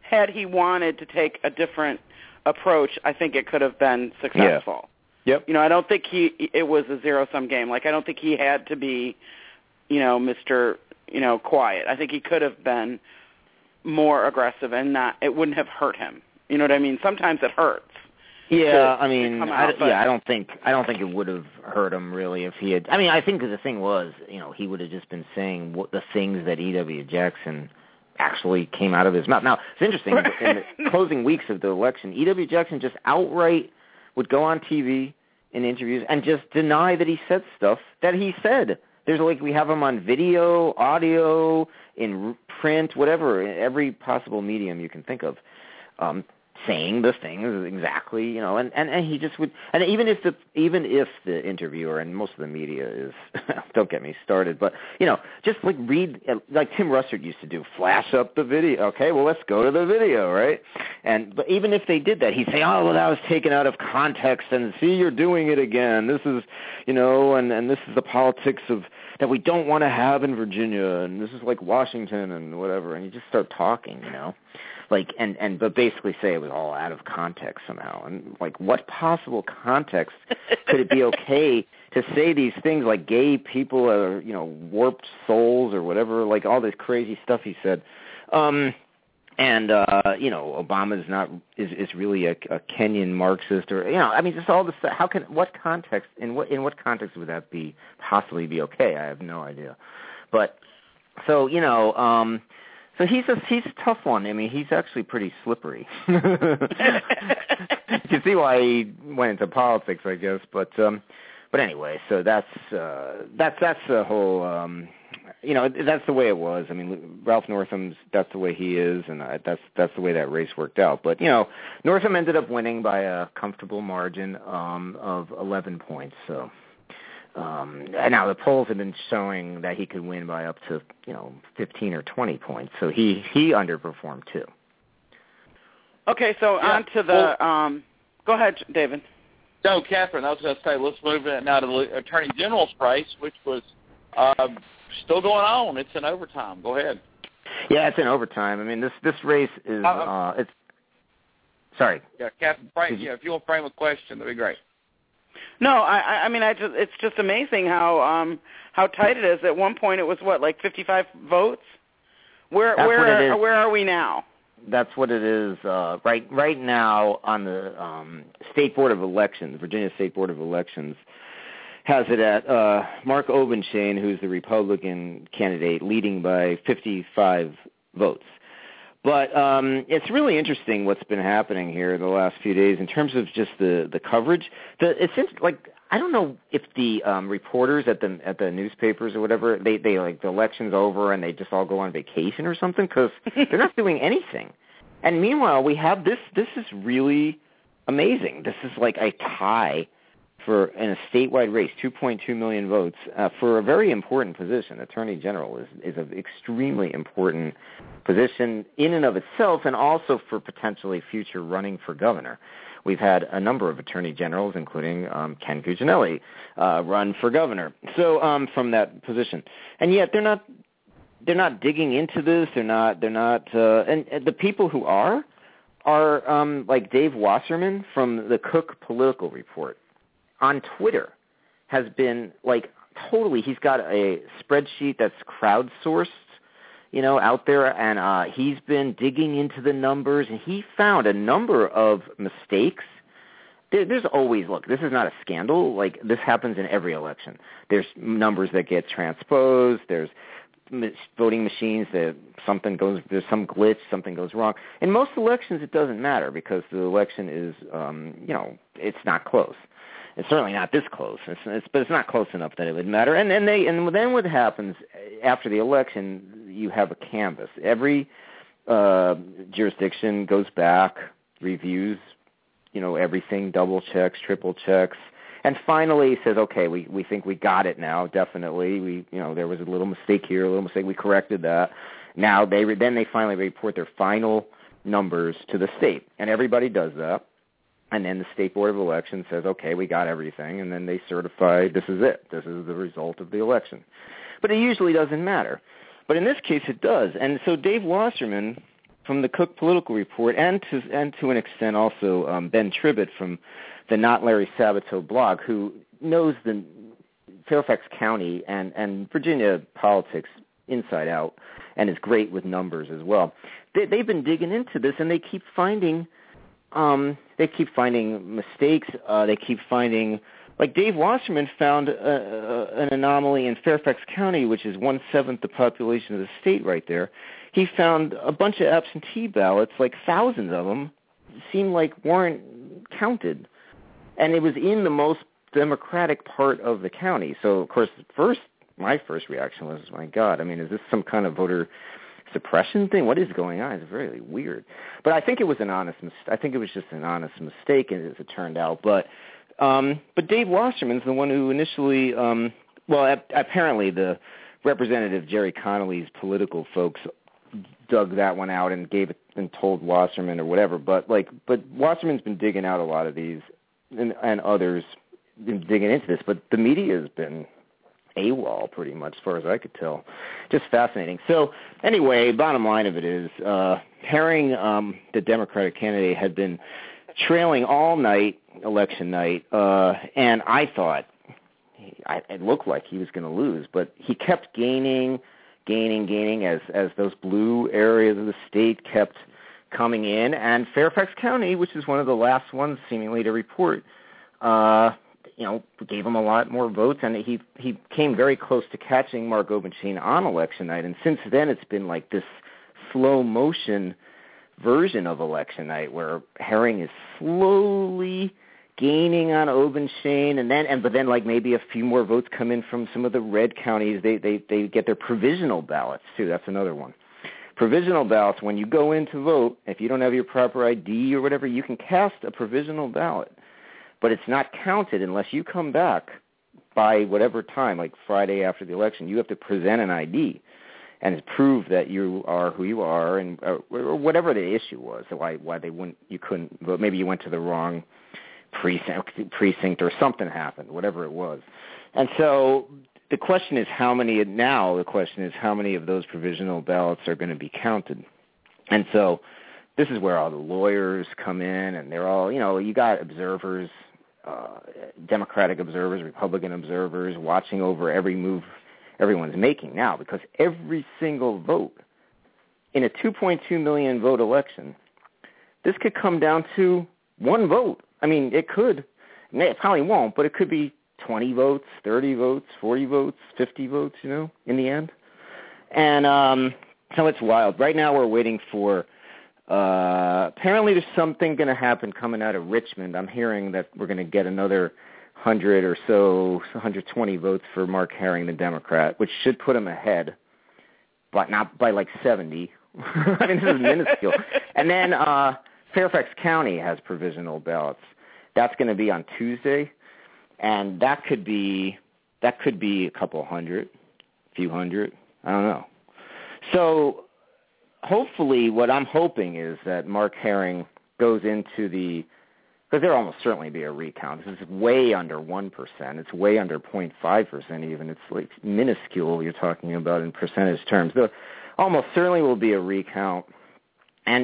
had he wanted to take a different approach, I think it could have been successful. Yeah. Yep. You know, I don't think he it was a zero-sum game. Like, I don't think he had to be, you know, Mister, you know, quiet. I think he could have been more aggressive and not, it wouldn't have hurt him. You know what I mean? Sometimes it hurts. Yeah, to, I mean, out, I, but, yeah, I don't think I don't think it would have hurt him really if he had. I mean, I think the thing was, you know, he would have just been saying what the things that E W. Jackson actually came out of his mouth. Now, it's interesting, in the closing weeks of the election, E W. Jackson just outright would go on T V in interviews and just deny that he said stuff that he said. There's like, we have him on video, audio, in print, whatever, in every possible medium you can think of, um, saying the things exactly, you know, and, and, and he just would, and even if the even if the interviewer and most of the media is, don't get me started, but, you know, just like read, like Tim Russert used to do, flash up the video. Okay, well, let's go to the video, right? And but even if they did that, he'd say, oh, well, that was taken out of context, and see, you're doing it again. This is, you know, and, and this is the politics of that we don't want to have in Virginia, and this is like Washington and whatever, and you just start talking, you know. Like, and, and, but basically say it was all out of context somehow. And, like, what possible context could it be okay to say these things like gay people are, you know, warped souls or whatever, like all this crazy stuff he said. Um, and, uh, you know, Obama is not, is, is really a, a Kenyan Marxist or, you know, I mean, just all this stuff. How can, what context, in what, in what context would that be, possibly be okay? I have no idea. But, so, you know, um, So he's a he's a tough one. I mean, he's actually pretty slippery. You can see why he went into politics, I guess. But um, but anyway, so that's uh, that's that's the whole. Um, you know, that's the way it was. I mean, Ralph Northam's that's the way he is, and uh, that's that's the way that race worked out. But you know, Northam ended up winning by a comfortable margin um, of eleven points. So. Um, and now the polls have been showing that he could win by up to, you know, fifteen or twenty points. So he, he underperformed too. Okay, so yeah. on to the, well, um, go ahead, David. No, Catherine, I was going to say, let's move now to the Attorney General's race, which was uh, still going on. It's in overtime. Go ahead. Yeah, it's in overtime. I mean, this, this race is, uh, uh, it's, sorry. Yeah, Catherine, frame, yeah, if you want to frame a question, that'd be great. No, I, I mean, I just, it's just amazing how um, how tight it is. At one point, it was what, like fifty-five votes. Where That's where where are we now? That's what it is. Uh, right right now on the um, State Board of Elections, Virginia State Board of Elections has it at uh, Mark Obenshain, who's the Republican candidate, leading by fifty-five votes. But um, it's really interesting what's been happening here the last few days in terms of just the, the coverage. The, it's just like, I don't know if the um, reporters at the at the newspapers or whatever, they, they like the election's over and they just all go on vacation or something because they're not doing anything. And meanwhile, we have this. This is really amazing. This is like a tie for in a statewide race, two point two million votes uh, for a very important position. Attorney General is is an extremely important position in and of itself, and also for potentially future running for governor. We've had a number of attorney generals, including um, Ken Cuccinelli, uh, run for governor. So um, from that position, and yet they're not they're not digging into this. They're not they're not uh, and, and the people who are are um, like Dave Wasserman from the Cook Political Report on Twitter has been like totally. He's got a spreadsheet that's crowdsourced, you know, out there, and uh, he's been digging into the numbers, and he found a number of mistakes. There, there's always, look, this is not a scandal. Like, this happens in every election. There's numbers that get transposed. There's voting machines that something goes, there's some glitch, something goes wrong. In most elections, it doesn't matter because the election is, um, you know, it's not close. It's certainly not this close, it's, it's, but it's not close enough that it would matter. And, and they, and then what happens after the election? You have a canvas. Every uh, jurisdiction goes back, reviews, you know, everything, double checks, triple checks, and finally says, okay, we, we think we got it now. Definitely, we, you know, there was a little mistake here, a little mistake. We corrected that. Now they re- then they finally report their final numbers to the state, and everybody does that. And then the State Board of Elections says, okay, we got everything, and then they certify this is it. This is the result of the election. But it usually doesn't matter. But in this case, it does. And so Dave Wasserman from the Cook Political Report, and to and to an extent also um, Ben Tribbett from the Not Larry Sabato blog, who knows the Fairfax County and, and Virginia politics inside out, and is great with numbers as well. They, they've been digging into this, and they keep finding um, they keep finding mistakes. Uh, they keep finding, like Dave Wasserman found a, a, an anomaly in Fairfax County, which is one seventh the population of the state right there. He found a bunch of absentee ballots, like thousands of them, seemed like weren't counted, and it was in the most Democratic part of the county. So, of course, first my first reaction was, my God, I mean, is this some kind of voter suppression thing? What is going on? It's very weird. But I think it was an honest mis- I think it was just an honest mistake, as it turned out. But um, but Dave Wasserman's the one who initially, um, well, a- apparently the Representative Jerry Connolly's political folks dug that one out and gave it and told Wasserman or whatever. But like, but Wasserman's been digging out a lot of these, and, and others been digging into this. But the media has been AWOL pretty much, as far as I could tell. Just fascinating. So anyway, bottom line of it is, uh, Herring, um, the Democratic candidate, had been trailing all night, election night, uh, and I thought I, it looked like he was going to lose, but he kept gaining, gaining, gaining as as those blue areas of the state kept coming in, and Fairfax County, which is one of the last ones seemingly to report, uh, you know, gave him a lot more votes, and he he came very close to catching Mark Obenchain on election night. And since then, it's been like this slow motion version of election night where Herring is slowly gaining on Obenchain, and then and but then like maybe a few more votes come in from some of the red counties. They they they get their provisional ballots too. That's another one. Provisional ballots. When you go in to vote, if you don't have your proper I D or whatever, you can cast a provisional ballot. But it's not counted unless you come back by whatever time, like Friday after the election. You have to present an I D and prove that you are who you are, and uh, or whatever the issue was. So why why they wouldn't you couldn't vote? Maybe you went to the wrong precinct, precinct or something happened, whatever it was. And so the question is how many now. The question is how many of those provisional ballots are going to be counted. And so this is where all the lawyers come in, and they're all, you know, you got observers. Uh, Democratic observers, Republican observers, watching over every move everyone's making now, because every single vote in a two point two million vote election, this could come down to one vote. I mean, it could. It probably won't, but it could be twenty votes, thirty votes, forty votes, fifty votes, you know, in the end. And um, so it's wild. Right now we're waiting for Uh, apparently there's something going to happen coming out of Richmond. I'm hearing that we're going to get another one hundred or so, one hundred twenty votes for Mark Herring, the Democrat, which should put him ahead, but not by like seventy. I mean, this is minuscule. And then uh, Fairfax County has provisional ballots. That's going to be on Tuesday, and that could be that could be a couple hundred, a few hundred. I don't know. So hopefully, what I'm hoping is that Mark Herring goes into the, because there'll almost certainly be a recount. This is way under one percent. It's way under zero point five percent even. It's like minuscule you're talking about in percentage terms. There almost certainly will be a recount. And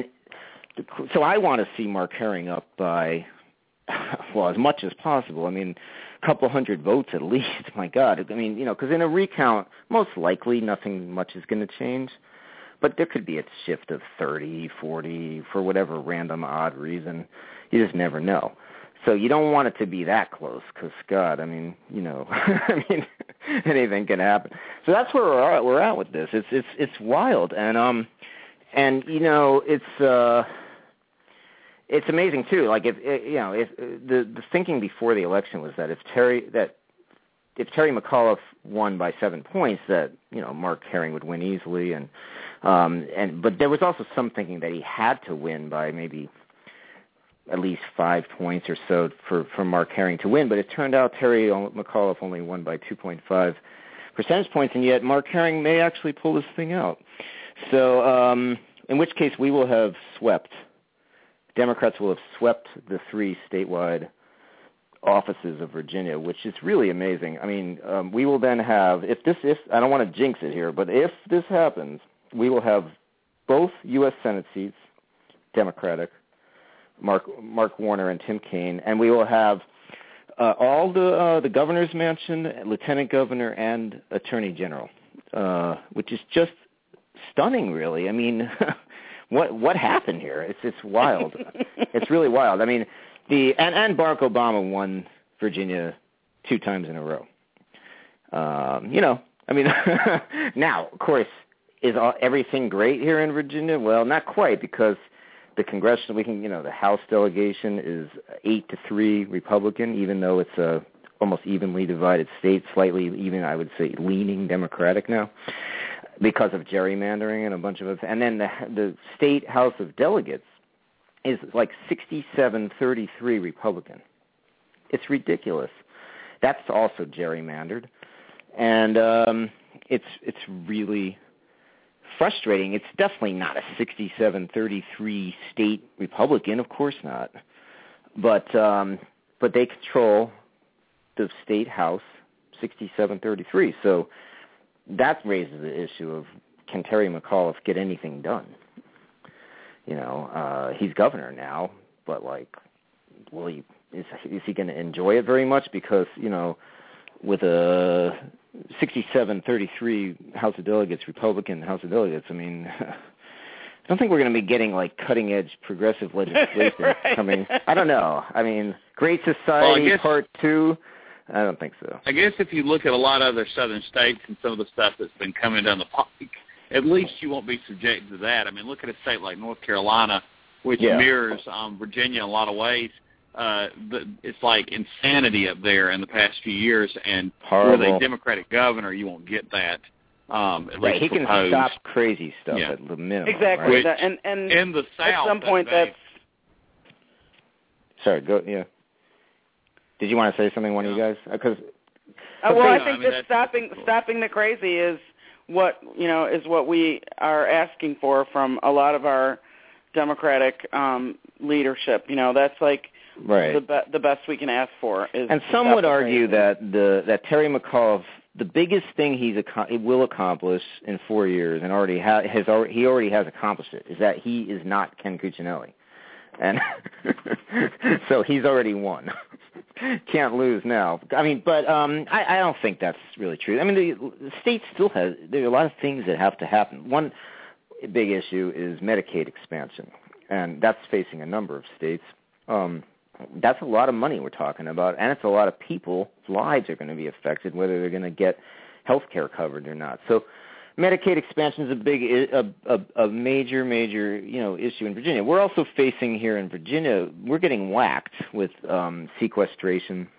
so I want to see Mark Herring up by, well, as much as possible. I mean, a couple hundred votes at least. My God. I mean, you know, because in a recount, most likely nothing much is going to change. But there could be a shift of thirty, forty, for whatever random odd reason. You just never know. So you don't want it to be that close because, God, I mean, you know, I mean, anything can happen. So that's where we're at, we're at with this. It's it's it's wild, and um, and you know, it's uh, it's amazing too. Like if you know, if the the thinking before the election was that if Terry that. If Terry McAuliffe won by seven points, that you know Mark Herring would win easily, and um, and but there was also some thinking that he had to win by maybe at least five points or so for, for Mark Herring to win. But it turned out Terry McAuliffe only won by two point five percentage points, and yet Mark Herring may actually pull this thing out. So um, in which case we will have swept. Democrats will have swept the three statewide offices of Virginia, which is really amazing. I mean, um, we will then have, if this, if I don't want to jinx it here, but if this happens, we will have both U S Senate seats, Democratic, Mark Mark Warner and Tim Kaine, and we will have uh, all the uh, the governor's mansion, lieutenant governor, and attorney general, uh, which is just stunning, really. I mean, what what happened here? It's it's wild. It's really wild. I mean, the and, and Barack Obama won Virginia two times in a row. Um, you know, I mean, now, of course, is all, everything great here in Virginia? Well, not quite, because the congressional, we can, you know, the House delegation is eight to three Republican, even though it's a almost evenly divided state, slightly even, I would say, leaning Democratic now, because of gerrymandering and a bunch of other. And then the the state House of Delegates is like sixty-seven thirty-three Republican. It's ridiculous. That's also gerrymandered, and um, it's it's really frustrating. It's definitely not a sixty-seven thirty-three state Republican, of course not. But um, but they control the state House sixty-seven thirty-three. So that raises the issue of, can Terry McAuliffe get anything done? You know, uh, he's governor now, but like, will he? Is, is he going to enjoy it very much? Because, you know, with a sixty-seven thirty-three House of Delegates, Republican House of Delegates, I mean, I don't think we're going to be getting, like, cutting-edge progressive legislation right. coming. I don't know. I mean, Great Society well, guess, Part two, I don't think so. I guess if you look at a lot of other southern states and some of the stuff that's been coming down the pike, at least you won't be subjected to that. I mean, look at a state like North Carolina, which yeah. mirrors um, Virginia in a lot of ways. Uh, the, it's like insanity up there in the past few years, and Horrible. with a Democratic governor, you won't get that. Um, at right, least he can proposed. stop crazy stuff yeah. at the minimum. Exactly, right? Which, and and in the South, at some point that that's. Sorry, go. Yeah. Did you want to say something, one of you guys? Because. Uh, well, I No, think I mean, that stopping stopping the crazy is what you know is what we are asking for from a lot of our Democratic um, leadership. You know, that's like. Right. The, be- the best we can ask for is. And some would argue that the that Terry McAuliffe, the biggest thing he's ac- he will accomplish in four years, and already ha- has already, he already has accomplished it, is that he is not Ken Cuccinelli, and so he's already won. Can't lose now. I mean, but um, I, I don't think that's really true. I mean, the, the state still has there are a lot of things that have to happen. One big issue is Medicaid expansion, and that's facing a number of states. Um, That's a lot of money we're talking about, and it's a lot of people's lives are going to be affected, whether they're going to get health care covered or not. So Medicaid expansion is a big, a, a, a major, major, you know, issue in Virginia. We're also facing here in Virginia, we're getting whacked with um, sequestration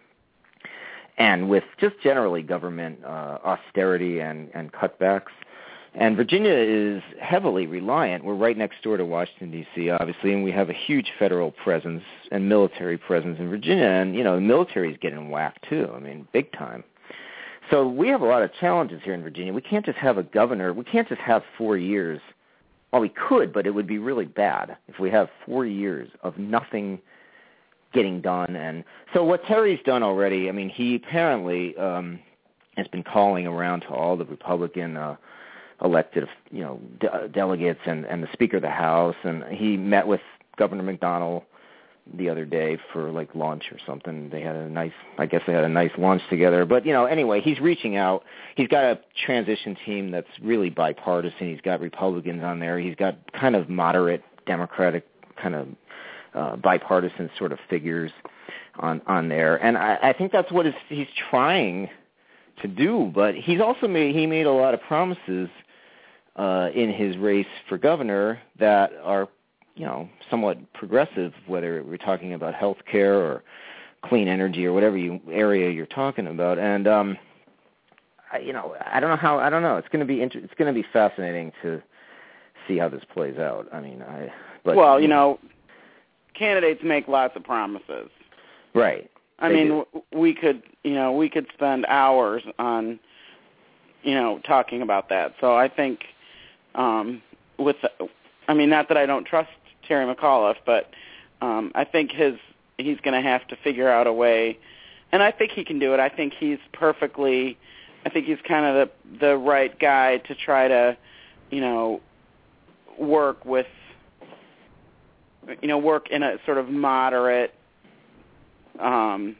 and with just generally government uh, austerity and, and cutbacks. And Virginia is heavily reliant. We're right next door to Washington, D C, obviously, and we have a huge federal presence and military presence in Virginia. And, you know, the military is getting whacked, too. I mean, big time. So we have a lot of challenges here in Virginia. We can't just have a governor. We can't just have four years. Well, we could, but it would be really bad if we have four years of nothing getting done. And so what Terry's done already, I mean, he apparently um, has been calling around to all the Republican uh elected, you know, de- delegates and, and the Speaker of the House, and he met with Governor McDonnell the other day for, like, lunch or something. They had a nice, I guess they had a nice lunch together. But, you know, anyway, he's reaching out. He's got a transition team that's really bipartisan. He's got Republicans on there. He's got kind of moderate Democratic kind of uh, bipartisan sort of figures on, on there. And I, I think that's what is, he's trying to do. But he's also made, he made a lot of promises Uh, in his race for governor that are, you know, somewhat progressive, whether we're talking about health care or clean energy or whatever you, area you're talking about. And, um, I, you know, I don't know how, I don't know. It's going to be, inter- it's going to be fascinating to see how this plays out. I mean, I, but. Well, you know, candidates make lots of promises. Right. I mean, do. we could, you know, we could spend hours on, you know, talking about that. So I think, Um, with, I mean, not that I don't trust Terry McAuliffe, but um, I think his he's going to have to figure out a way, and I think he can do it. I think he's perfectly, I think he's kind of the the right guy to try to, you know, work with, you know, work in a sort of moderate, um,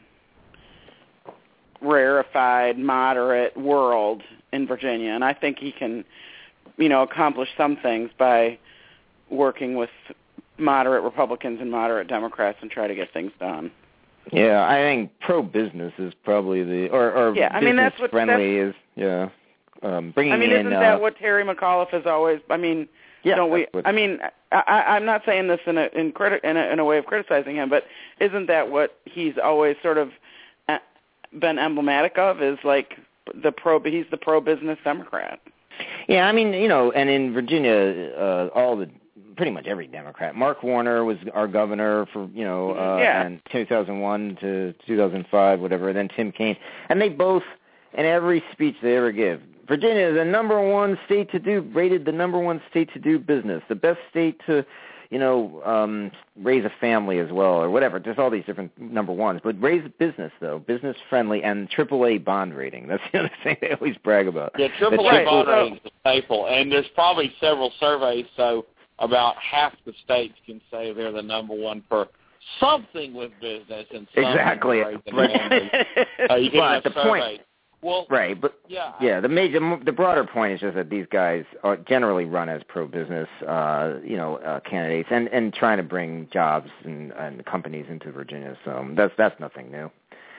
rarefied, moderate world in Virginia. And I think he can, you know, accomplish some things by working with moderate Republicans and moderate Democrats and try to get things done. Yeah, I think pro-business is probably the, or, or yeah, I mean, that's what, friendly that's, is, yeah. Um, bringing I mean, in, isn't uh, that what Terry McAuliffe has always, I mean, yeah, don't we, what, I mean, I, I'm not saying this in a, in, criti- in, a, in a way of criticizing him, but isn't that what he's always sort of been emblematic of, is like the pro, he's the pro-business Democrat. Yeah, I mean, you know, and in Virginia, uh, all the, pretty much every Democrat. Mark Warner was our governor for, you know, uh, yeah. and two thousand one to two thousand five, whatever, and then Tim Kaine. And they both, in every speech they ever give, Virginia is the number one state to do, rated the number one state to do business, the best state to, you know, um, raise a family as well, or whatever, just all these different number ones. But raise business, though, business-friendly, and triple A bond rating. That's the other thing they always brag about. Yeah, triple A bond rating is a staple, and there's probably several surveys, so about half the states can say they're the number one for something with business. And exactly. But, uh, you but the point, well, right? But yeah, yeah, the major, the broader point is just that these guys are generally run as pro-business, uh, you know, uh, candidates, and, and trying to bring jobs and, and companies into Virginia. So that's that's nothing new.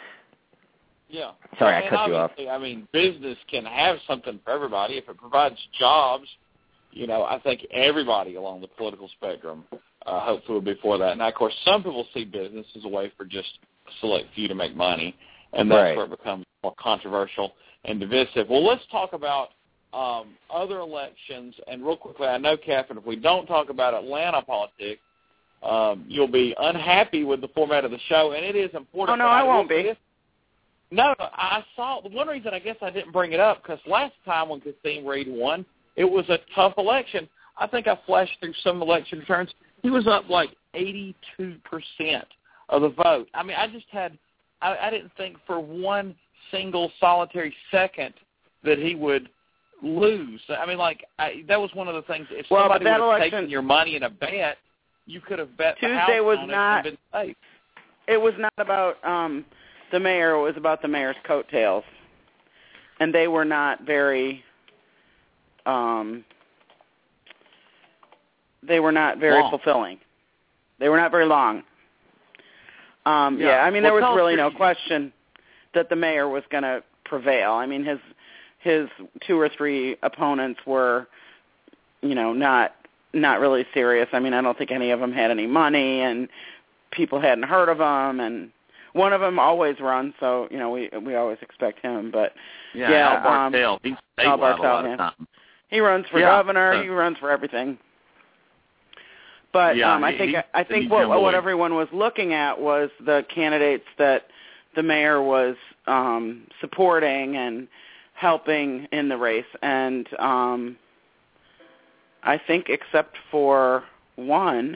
Yeah. Sorry, well, I cut you off. I mean, business can have something for everybody if it provides jobs. You know, I think everybody along the political spectrum uh, hopefully will be for that. Now, of course, some people see business as a way for just a select few to make money, and that's right. where it becomes more controversial and divisive. Well, let's talk about um, other elections. And real quickly, I know, Catherine, if we don't talk about Atlanta politics, um, you'll be unhappy with the format of the show, and it is important. Oh, no, I, I won't be. This. No, I saw – one reason I guess I didn't bring it up, because last time when Kasim Reed won, it was a tough election. I think I flashed through some election returns. He was up like eighty-two percent of the vote. I mean, I just had I, – I didn't think for one single solitary second that he would lose. I mean, like, I, that was one of the things. If well, somebody would have election, taken your money in a bet, you could have bet Tuesday the house was on not, it and been safe. It was not about um, the mayor. It was about the mayor's coattails. And they were not very um, – they were not very long. fulfilling. They were not very long. Um, yeah. yeah, I mean, well, there was really your, no question that the mayor was going to prevail. I mean, his his two or three opponents were, you know, not not really serious. I mean, I don't think any of them had any money, and people hadn't heard of them, and one of them always runs, so, you know, we we always expect him. But, yeah, yeah Al Bartel, um, he's Al statewide a lot yeah. of time. He runs for yeah, governor. so. He runs for everything. But yeah, um, I he, think he, I think what what everyone was looking at was the candidates that the mayor was um, supporting and helping in the race, and um, I think except for one,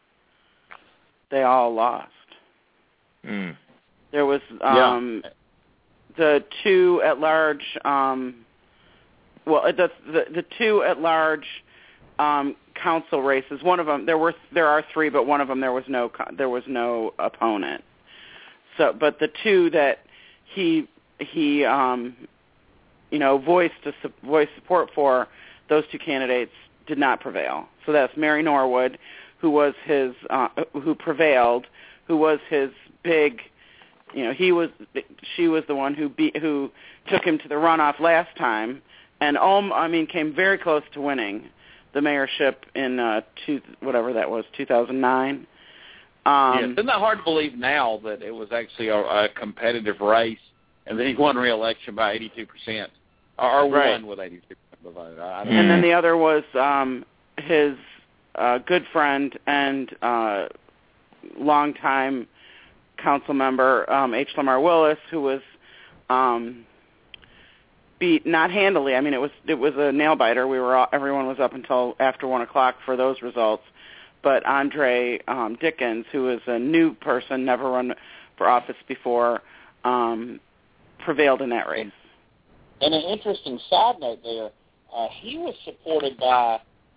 they all lost. Mm. There was um, yeah. the two at large. Um, well, the, the the two at large. Um, council races. One of them, there were there are three, but one of them there was no there was no opponent. So, but the two that he he um, you know voiced to voice support for, those two candidates did not prevail. So that's Mary Norwood, who was his uh, who prevailed, who was his big, you know, he was she was the one who beat who took him to the runoff last time, and um, I mean came very close to winning the mayorship in uh, two, whatever that was, two thousand nine. Um, yeah, isn't that hard to believe now that it was actually a, a competitive race, and then he won re-election by eighty-two percent, or right. won with eighty-two percent of the vote. I don't and know. then the other was um, his uh, good friend and uh, longtime council member, um, H. Lamar Willis, who was um, beat not handily. I mean, it was it was a nail biter. We were all, everyone was up until after one o'clock for those results. But Andre um, Dickens, who is a new person, never run for office before, um, prevailed in that race. And an interesting side note there, uh, he was supported by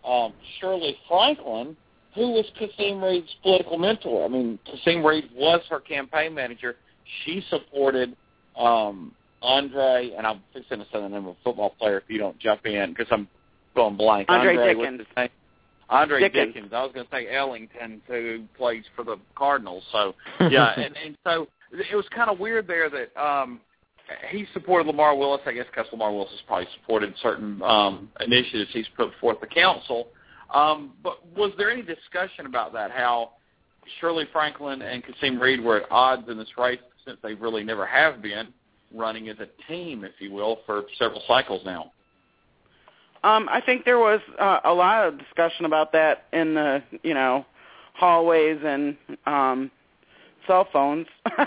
um, Shirley Franklin, who was Kasim Reed's political mentor. I mean, Kasim Reed was her campaign manager. She supported um, Andre, and I'm fixing to say the name of a football player if you don't jump in, because I'm going blank. Andre, Andre Dickens. What's his name? Andre Dickens. Dickens. I was going to say Ellington, who plays for the Cardinals. So, yeah, and, and so it was kind of weird there that um, he supported Lamar Willis, I guess, because Lamar Willis has probably supported certain um, initiatives he's put forth the council. Um, but was there any discussion about that, how Shirley Franklin and Kasim Reed were at odds in this race since they really never have been running as a team, if you will, for several cycles now? Um, I think there was uh, a lot of discussion about that in the, you know, hallways and um, cell phones.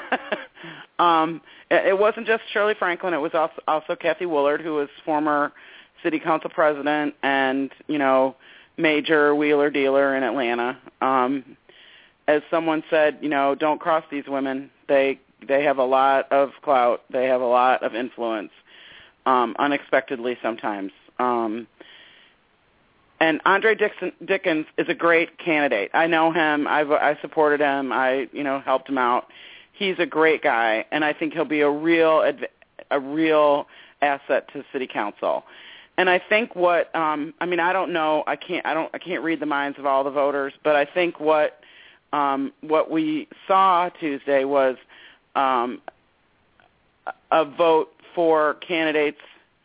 um, it, it wasn't just Shirley Franklin. It was also, also Kathy Willard, who was former city council president and, you know, major wheeler dealer in Atlanta. Um, as someone said, you know, don't cross these women. They they have a lot of clout. They have a lot of influence, um, unexpectedly sometimes. Um, and Andre Dixon, Dickens is a great candidate. I know him. I've, I supported him. I, you know, helped him out. He's a great guy, and I think he'll be a real, a real asset to city council. And I think what, um, I mean, I don't know. I can't. I don't. I can't read the minds of all the voters. But I think what, um, what we saw Tuesday was um, a vote for candidates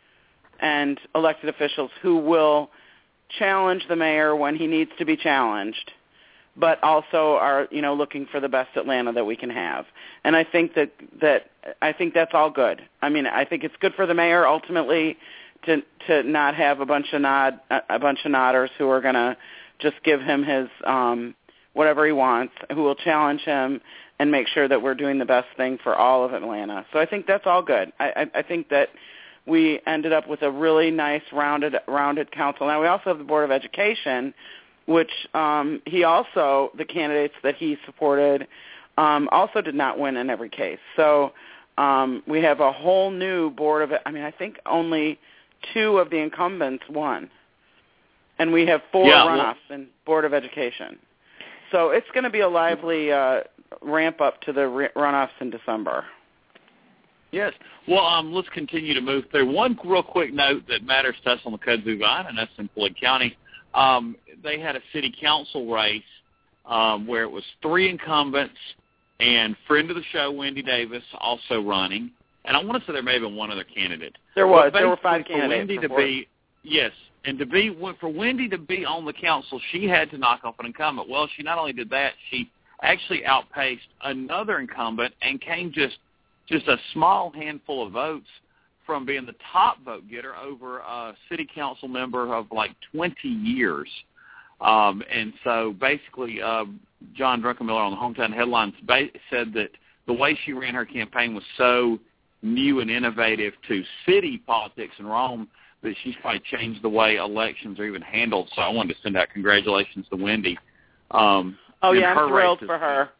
and elected officials who will challenge the mayor when he needs to be challenged, but also are, you know, looking for the best Atlanta that we can have. And I think that, that I think that's all good. I mean, I think it's good for the mayor ultimately to to not have a bunch of nod a bunch of nodders who are going to just give him his um, whatever he wants, who will challenge him and make sure that we're doing the best thing for all of Atlanta. So I think that's all good. I, I, I think that we ended up with a really nice rounded rounded council. Now we also have the Board of Education, which um, he also, the candidates that he supported, um, also did not win in every case. So um, we have a whole new board of, I mean, I think only two of the incumbents won. And we have four yeah, runoffs well, in Board of Education. So it's going to be a lively uh, ramp up to the re- runoffs in December. Yes. Well, um, let's continue to move through. One real quick note that matters to us on the Kudzu Vine, and that's in Floyd County. Um, they had a city council race um, where it was three incumbents and friend of the show, Wendy Davis, also running. And I want to say there may have been one other candidate. There was. There were five candidates. For Wendy to be, yes, and to be for Wendy to be on the council, she had to knock off an incumbent. Well, she not only did that, she actually outpaced another incumbent and came just just a small handful of votes from being the top vote getter over a city council member of like twenty years. Um, and so basically, uh, John Druckenmiller on the Hometown Headlines ba- said that the way she ran her campaign was so new and innovative to city politics in Rome that she's probably changed the way elections are even handled. So I wanted to send out congratulations to Wendy. Um, oh, yeah, I'm thrilled is, for her.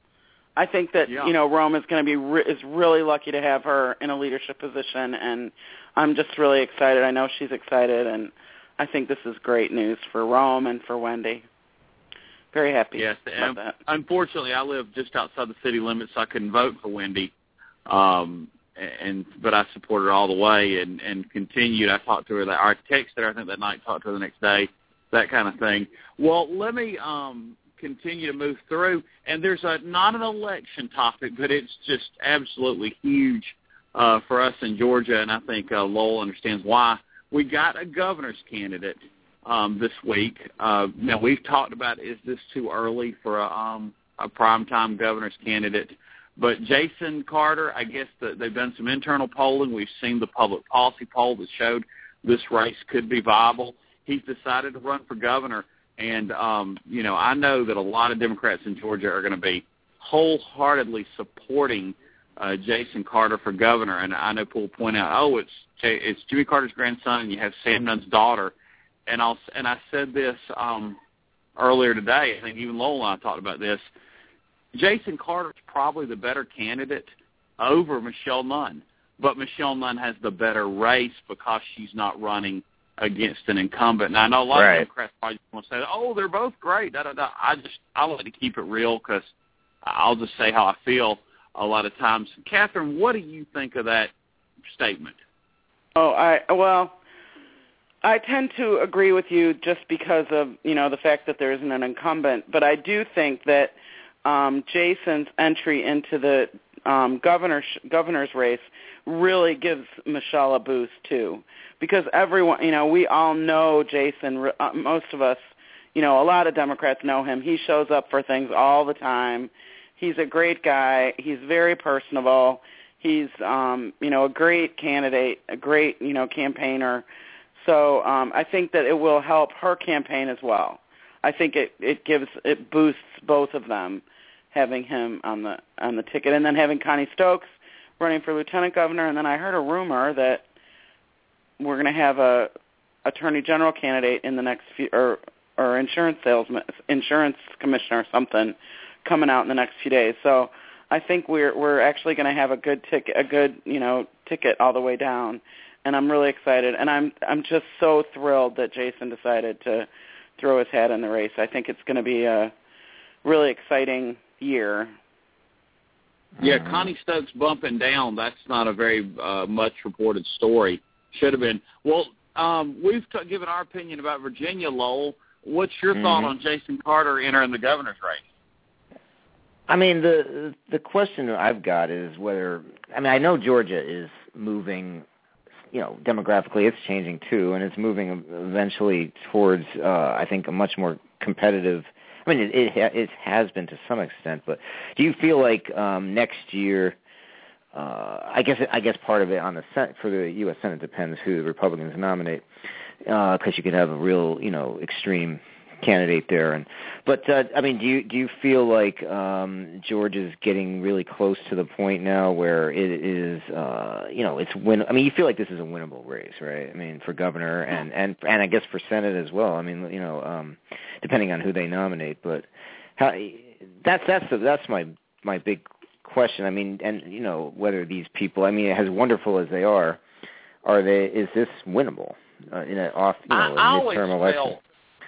I think that, yeah. you know, Rome is going to be re- is really lucky to have her in a leadership position, and I'm just really excited. I know she's excited, and I think this is great news for Rome and for Wendy. Very happy yes, about that. Unfortunately, I live just outside the city limits, so I couldn't vote for Wendy, um, and but I supported her all the way and, and continued. I talked to her. That, I texted her, I think, that night, talked to her the next day, that kind of thing. Well, let me um, – continue to move through, and there's a not an election topic, but it's just absolutely huge uh, for us in Georgia, and I think uh, Lowell understands why. We got a governor's candidate um, this week. Uh, now, we've talked about, is this too early for a, um, a primetime governor's candidate? But Jason Carter, I guess the, they've done some internal polling. We've seen the public policy poll that showed this race could be viable. He's decided to run for governor. And, um, you know, I know that a lot of Democrats in Georgia are going to be wholeheartedly supporting uh, Jason Carter for governor. And I know people will point out, oh, it's it's Jimmy Carter's grandson, and you have Sam Nunn's daughter. And, I'll, and I said this um, earlier today. I think even Lowell and I talked about this. Jason Carter is probably the better candidate over Michelle Nunn. But Michelle Nunn has the better race because she's not running against an incumbent. And I know a lot right. of Democrats probably want to say, "Oh, they're both great." Da, da, da. I just I like to keep it real because I'll just say how I feel a lot of times. Catherine, what do you think of that statement? Oh, I well, I tend to agree with you just because of you know the fact that there isn't an incumbent. But I do think that um, Jason's entry into the um, governor governor's race really gives Michelle a boost too, because everyone, you know, we all know Jason. Uh, most of us, you know, a lot of Democrats know him. He shows up for things all the time. He's a great guy. He's very personable. He's, um, you know, a great candidate, a great, you know, campaigner. So um, I think that it will help her campaign as well. I think it, it gives it boosts both of them having him on the on the ticket, and then having Connie Stokes running for lieutenant governor. And then I heard a rumor that we're going to have a attorney general candidate in the next few, or or insurance salesman, insurance commissioner or something coming out in the next few days. So I think we're we're actually going to have a good ticket, a good you know ticket all the way down, and I'm really excited. And I'm I'm just so thrilled that Jason decided to throw his hat in the race. I think it's going to be a really exciting year. Yeah, Connie Stokes bumping down, that's not a very uh, much reported story. Should have been. Well, um, we've t- given our opinion about Virginia, Lowell. What's your mm-hmm. thought on Jason Carter entering the governor's race? I mean, the the question I've got is whether, I mean, I know Georgia is moving, you know, demographically it's changing too, and it's moving eventually towards, uh, I think, a much more competitive, I mean, it, it it has been to some extent, but do you feel like um, next year, uh, I guess I guess part of it on the Senate, for the U S Senate depends who the Republicans nominate, because uh, you could have a real, you know, extreme candidate there, and but uh, I mean, do you do you feel like um, Georgia's getting really close to the point now where it is, uh, you know, it's win? I mean, you feel like this is a winnable race, right? I mean, for governor and and and I guess for Senate as well. I mean, you know, um, depending on who they nominate, but how, that's that's the, that's my my big question. I mean, and you know, whether these people, I mean, as wonderful as they are, are they? Is this winnable uh, in an off, you know, I, a midterm I election? Felt,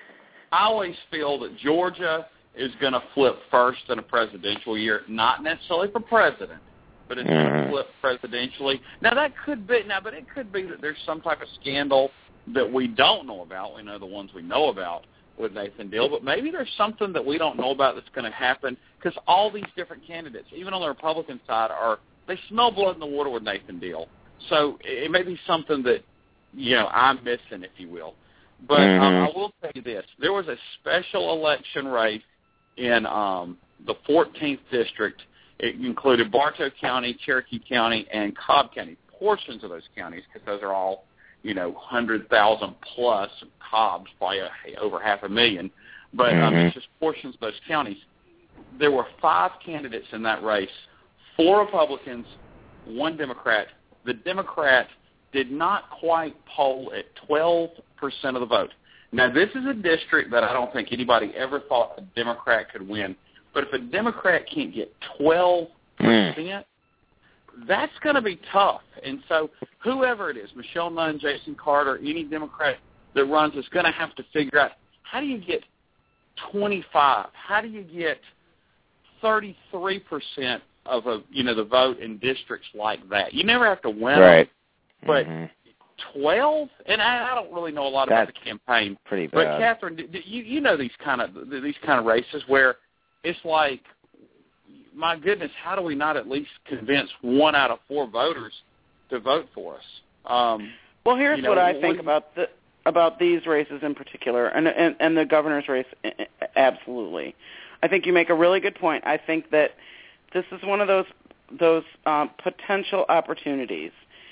I always feel that Georgia is going to flip first in a presidential year, not necessarily for president, but it's mm. going to flip presidentially. Now that could be now, but it could be that there's some type of scandal that we don't know about. We know the ones we know about with Nathan Deal, but maybe there's something that we don't know about that's going to happen, because all these different candidates, even on the Republican side, are they smell blood in the water with Nathan Deal. So it may be something that, you know, I'm missing, if you will. But mm-hmm. um, I will tell you this. There was a special election race in um, the fourteenth District. It included Bartow County, Cherokee County, and Cobb County, portions of those counties, because those are all, you know, one hundred thousand plus. Cobb's probably over half a million. But mm-hmm. um, it's just portions of those counties. There were five candidates in that race, four Republicans, one Democrat. The Democrat did not quite poll at twelve percent of the vote. Now, this is a district that I don't think anybody ever thought a Democrat could win. But if a Democrat can't get twelve percent, mm. that's going to be tough. And so whoever it is, Michelle Nunn, Jason Carter, any Democrat that runs is going to have to figure out, how do you get twenty-five? How do you get thirty-three percent of a, you know, the vote in districts like that? You never have to win right. them. But mm-hmm. twelve, and I, I don't really know a lot That's about the campaign. Pretty bad. But Catherine, do, do you you know these kind of these kind of races where it's like, my goodness, how do we not at least convince one out of four voters to vote for us? Um, well, here's you know, what I what, think about the about these races in particular, and, and and the governor's race. Absolutely, I think you make a really good point. I think that this is one of those those um, potential opportunities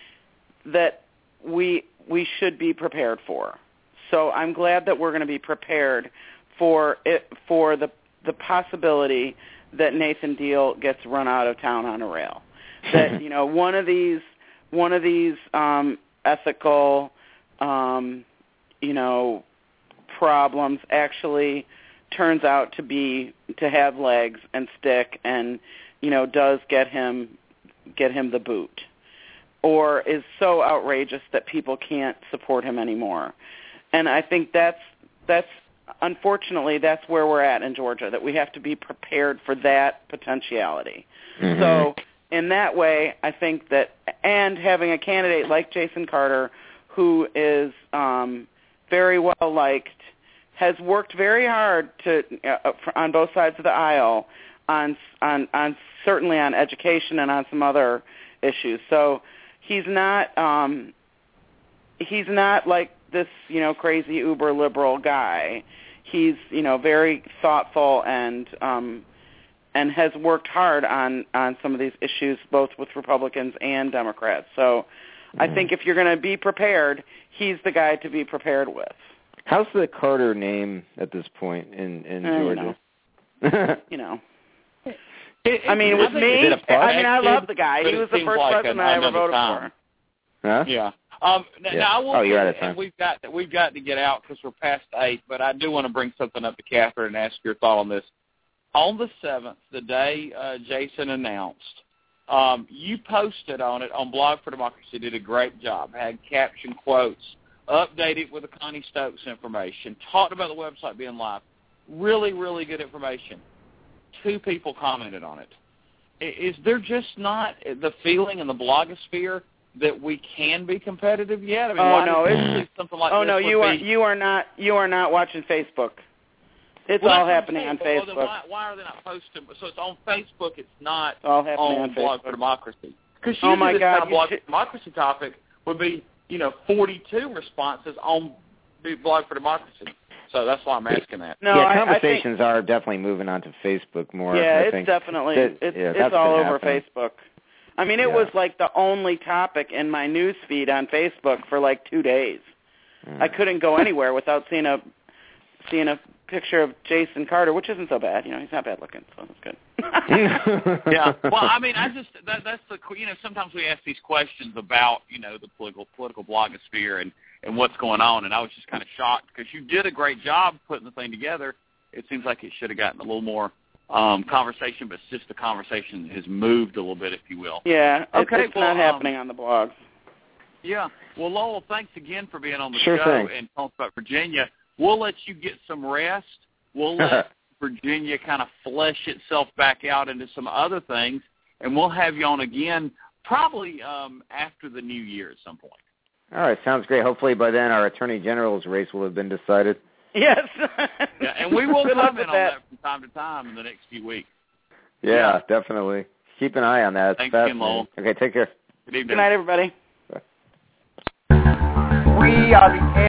that we we should be prepared for. So I'm glad that we're going to be prepared for it, for the the possibility that Nathan Deal gets run out of town on a rail. That, you know, one of these one of these um, ethical, um, you know, problems actually turns out to be to have legs and stick, and, you know, does get him get him the boot. or is so outrageous that people can't support him anymore. And I think that's that's unfortunately that's where we're at in Georgia, that we have to be prepared for that potentiality. Mm-hmm. So in that way, I think that, and having a candidate like Jason Carter, who is um, very well liked, has worked very hard to uh, on both sides of the aisle on on on certainly on education and on some other issues. So he's not um, he's not like this, you know, crazy uber liberal guy. He's, you know, very thoughtful and um, and has worked hard on, on some of these issues, both with Republicans and Democrats. So mm-hmm. I think if you're going to be prepared, he's the guy to be prepared with. How's the Carter name at this point in, in uh, Georgia? You know. you know. It, I mean, with me, I mean, I love the guy. He was the first like president I ever voted time. for. Huh? Yeah. Um, yeah. Now, I will oh, you're say, out of time. And we've got we've got to get out because we're past eight. But I do want to bring something up to Catherine and ask your thought on this. On the seventh, the day uh, Jason announced, um, you posted on it on Blog for Democracy. Did a great job. Had caption quotes, updated with the Connie Stokes information, talked about the website being live. Really, really good information. Two people commented on it. Is there just not the feeling in the blogosphere that we can be competitive yet? I mean, oh why no, it's something like oh this no, you are be... you are not you are not watching Facebook. It's well, all happening on well, Facebook. Then why, why are they not posting? So it's on Facebook. It's not it's all happening on, on Blog Facebook. for Democracy. Because oh my this God, kind of Blog should... for Democracy topic would be, you know, forty-two responses on Blog for Democracy. So that's why I'm asking that. No, yeah, conversations I think, are definitely moving on to Facebook more. Yeah, I it's think. definitely that, it's, yeah, it's all over happening. Facebook. I mean, it yeah. was like the only topic in my news feed on Facebook for like two days. Mm. I couldn't go anywhere without seeing a seeing a picture of Jason Carter, which isn't so bad. You know, he's not bad looking, so that's good. yeah. Well, I mean, I just that, that's the you know sometimes we ask these questions about you know the political political blogosphere and. and what's going on, and I was just kind of shocked because you did a great job putting the thing together. It seems like it should have gotten a little more um, conversation, but it's just the conversation has moved a little bit, if you will. Yeah, okay, it's well, not happening um, on the blogs. Yeah. Well, Lowell, thanks again for being on the sure show thing. and talking about Virginia. We'll let you get some rest. We'll let Virginia kind of flesh itself back out into some other things, and we'll have you on again probably um, after the new year at some point. All right, sounds great. Hopefully by then our Attorney General's race will have been decided. Yes. yeah, and we will Good comment on that. that from time to time in the next few weeks. Yeah, yeah. definitely. Keep an eye on that. It's Thanks again, Lowell. Okay, take care. Good evening. Good night, everybody. We are the